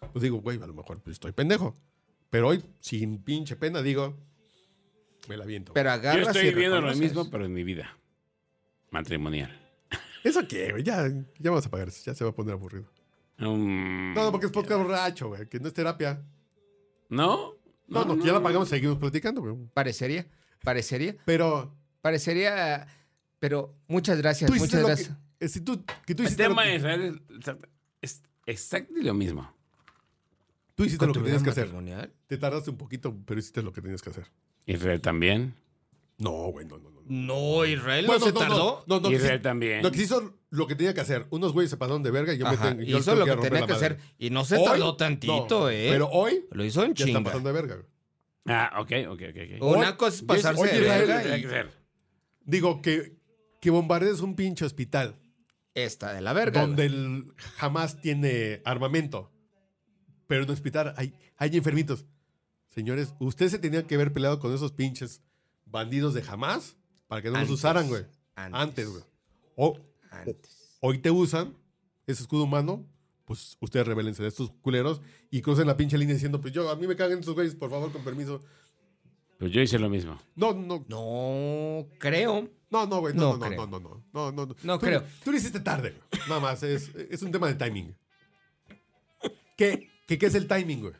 pues digo, güey, a lo mejor pues, estoy pendejo. Pero hoy, sin pinche pena, digo, me la viento. Pero Yo agarras estoy y viviendo lo reconoces. mismo, pero en mi vida matrimonial. ¿Eso qué, güey? Ya, ya vamos a pagar eso. Ya se va a poner aburrido. Um, No, no, porque es podcast borracho, güey. Que no es terapia. ¿No? No, no, que ya la pagamos y seguimos platicando, güey. Parecería, parecería, Pero parecería, pero muchas gracias, tú hiciste muchas lo gracias. que... eh, Si tú, que tú El hiciste lo tema que, de Israel es, es exactamente lo mismo. tú hiciste lo que tenías que hacer. matrimonial? Te tardaste un poquito, pero hiciste lo que tenías que hacer. Israel también. No, güey, no, no, no. No, Israel Bueno, no se tardó. No, no, no, Israel que sí- también. No, que se hizo lo que tenía que hacer. Unos güeyes se pasaron de verga y yo Ajá, me tengo yo hizo tengo lo que romper tenía la que madre. hacer y no se Hoy, tardó tantito, no, ¿eh? Pero hoy Lo hizo en ya están chinga. pasando de verga, güey. Ah, ok, ok, ok. ok. Una Hoy- cosa es yo- pasarse oye, de Israel, verga Tiene y que ser. Digo, que, que bombardees un pinche hospital esta de la verga. donde güey. el jamás tiene armamento. Pero en el hospital hay, hay enfermitos. Señores, ustedes se tenían que haber peleado con esos pinches bandidos de jamás para que no Antes. los usaran, güey. Antes. Antes, güey. O, Antes. hoy te usan ese escudo humano, pues ustedes rebélense de estos culeros y crucen la pinche línea diciendo, pues yo, a mí me cagan estos güeyes, por favor, con permiso. Pues yo hice lo mismo. No, no, No creo. no, no, güey, no, No no, no, creo. no, no, no, no, no, no. No Tú- creo. Tú lo hiciste tarde, güey. Nada más, es, es un tema de timing. ¿Qué, qué, qué es el timing, güey?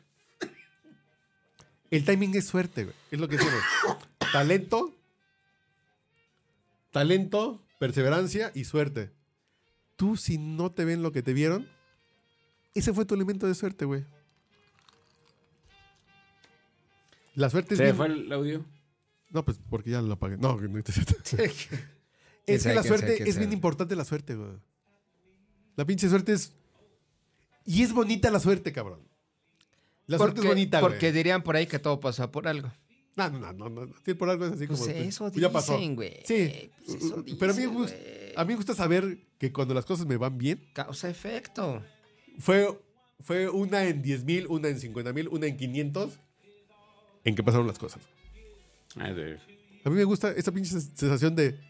El timing es suerte, güey. Es lo que decimos. Talento, talento, perseverancia y suerte. Tú, si no te ven lo que te vieron, ese fue tu elemento de suerte, güey. La suerte es ¿Se bien... fue el audio? No, pues porque ya lo apagué. No, no es cierto. ¿Quién Es que sabe, la quién sabe, suerte quién es bien sabe? importante la suerte, güey. La pinche suerte es... Y es bonita la suerte, cabrón. La suerte Porque- es bonita, güey. Porque dirían por ahí que todo pasa por algo. No, no, no, no, no. Sí, por algo es así Pues como... eso pues, ya pasó. dicen, güey. Sí. Pues eso Pero a mí, me dicen, gusta, güey. a mí me gusta saber que cuando las cosas me van bien, Causa efecto. fue, fue una en diez mil, una en cincuenta mil, una en quinientos, en que pasaron las cosas. Ah, sí. A mí me gusta esa pinche sens- sensación de...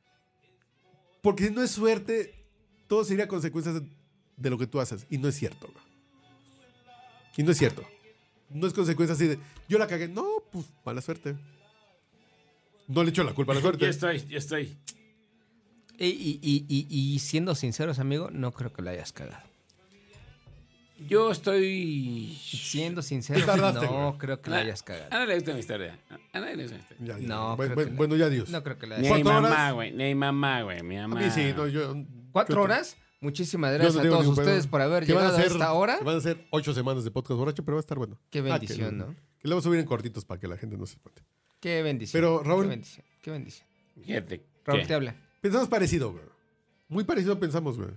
Porque si no es suerte, todo sería consecuencias de, de lo que tú haces. Y no es cierto, güey. Y no es cierto. No es consecuencia así de... Yo la cagué. No, pues, mala suerte. No le echo la culpa a la Yo suerte. estoy, yo estoy. Y, y- y- y- y siendo sinceros, amigo, no creo que la hayas cagado. Yo estoy. Siendo sinceros, tardaste, no güey. creo que la hayas cagado. A nadie le gusta mi historia. A nadie le gusta mi historia. Ya, ya. No, bueno, creo bueno, que la- bueno, ya adiós. No creo que la Ni hayas mi ¿Cuatro mamá, horas? güey. Ni mi mamá, güey. Mi A mamá. mí sí, no, yo... ¿Cuatro creo que- horas? Muchísimas yo no gracias a tengo todos ningún ustedes pedo. por haber Que van llegado a ser- esta hora. que Van a ser ocho semanas de podcast borracho, pero va a estar bueno. Qué Ah, bendición, que- ¿no? Que le voy a subir en cortitos para que la gente no se espante. Qué bendición. Pero, Raúl- Qué bendición. Qué bendición. Fíjate. Raúl, ¿qué? te habla. Pensamos parecido, güey. Muy parecido pensamos, güey.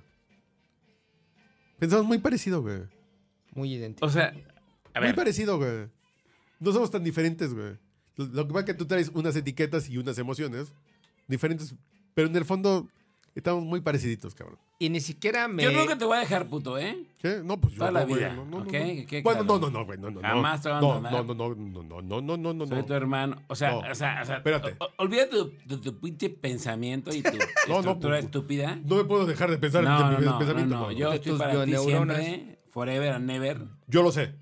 Pensamos muy parecido, güey. Muy idéntico. O sea, a Muy ver. parecido, güey. No somos tan diferentes, güey. Lo, lo que pasa es que tú traes unas etiquetas y unas emociones diferentes, pero en el fondo estamos muy pareciditos, cabrón. Y ni siquiera me... Yo nunca te voy a dejar puto, ¿eh? ¿Qué? No, pues yo Toda no, la güey. vida, No, no, ¿ok? no, Que quede no. Bueno, claro. no, no, no, güey. No, no, Jamás te voy a no, abandonar. no, no, no, no, no, no, no, no, Soy no. tu hermano. O sea, No. o sea, o sea Espérate. o- o- olvida tu, tu, tu pinche pensamiento y tu No, no, estructura pues, estúpida. No me puedo dejar de pensar No, en no, mi no, pensamiento. no, no. no. Yo De estoy tus para ti neuronas. siempre, forever and never. Yo lo sé.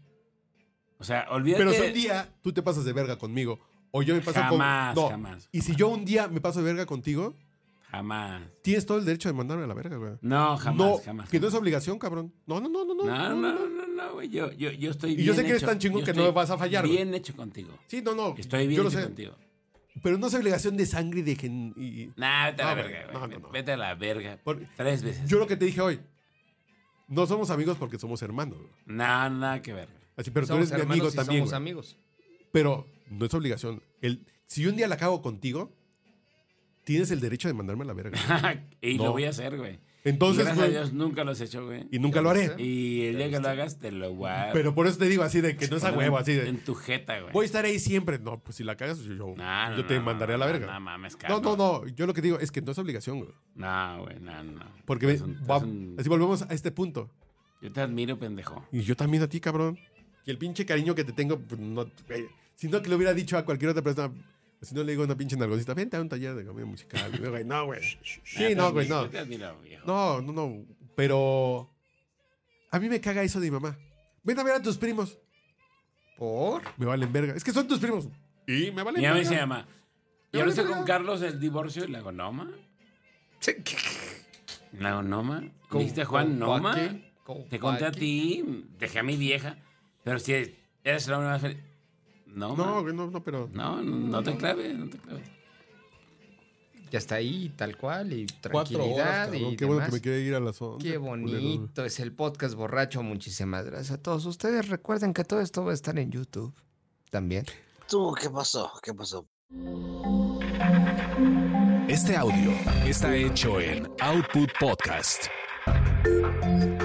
O sea, olvídate. Pero si un día tú te pasas de verga conmigo o yo me paso Jamás, con... No. jamás. Y si yo un día me paso de verga contigo, Jamás. tienes todo el derecho de mandarme a la verga, güey. No, jamás, no, jamás. que no es obligación, cabrón. No, no, no, no, no. No, no, no, no, güey. Yo, yo, yo estoy Y bien yo sé que eres hecho. tan chingón Yo que estoy no vas a fallar, güey. Bien hecho contigo. Sí, no, no. Estoy bien yo lo hecho sé. contigo. Pero no es obligación de sangre y de gen... y- y- Nah, vete a la No, güey. verga, No, güey. no, no. Vete a la verga. Por- Tres veces. Yo lo que te dije hoy, no somos amigos porque somos hermanos. güey. No, nada que ver. Así, pero somos tú eres mi amigo hermanos y también. somos güey. amigos. Pero no es obligación. El, si yo un día la cago contigo, tienes el derecho de mandarme a la verga. y No. lo voy a hacer, güey. Entonces, Gracias a güey, Dios nunca lo has hecho, güey. y nunca lo haré. ¿Viste? Y el día que lo hagas, te lo voy a... Pero por eso te digo así de que no es a huevo, así de... En tu jeta, güey. Voy a estar ahí siempre. No, pues si la cagas, yo, yo, No, no, yo te no, mandaré no, a la no, verga. No, mames, No, Carlos. no, no. Yo lo que digo es que no es obligación, güey. No, güey, no, no. Porque Es ve- un- va- es un- así volvemos a este punto. Yo te admiro, pendejo. Y yo también a ti, cabrón. Y el pinche cariño que te tengo, pues, no, eh, si no que le hubiera dicho a cualquier otra persona, si no le digo a una pinche nalgosita, vente a un taller de comedia musical. Y, güey, no, güey. Sí, no, güey, no. Yo te admiro, viejo. No, no, no. Pero a mí me caga eso de mi mamá. ven a ver a tus primos. ¿Por? Me valen verga. Es que son tus primos. Y me valen Mi mamá verga. se llama. Me Y ahora vale estoy con verga. Carlos el divorcio y le hago Noma. Le hago Noma. ¿Le ¿Con- dijiste a Juan con Noma? Joaquín? ¿Con Te conté a Joaquín? ti, dejé a mi vieja. Pero si eres el hombre más feliz. No, No, no, güey, no, no, pero. no, no, no te claves, no te claves. Ya está ahí, tal cual, y Cuatro tranquilidad horas, cabrón. y Qué bueno demás. que me quiere ir a las once. Qué bonito, es el podcast borracho. Muchísimas gracias a todos ustedes. Recuerden que todo esto va a estar en YouTube también. ¿Tú qué pasó? ¿Qué pasó? Este audio está hecho en Output Podcast.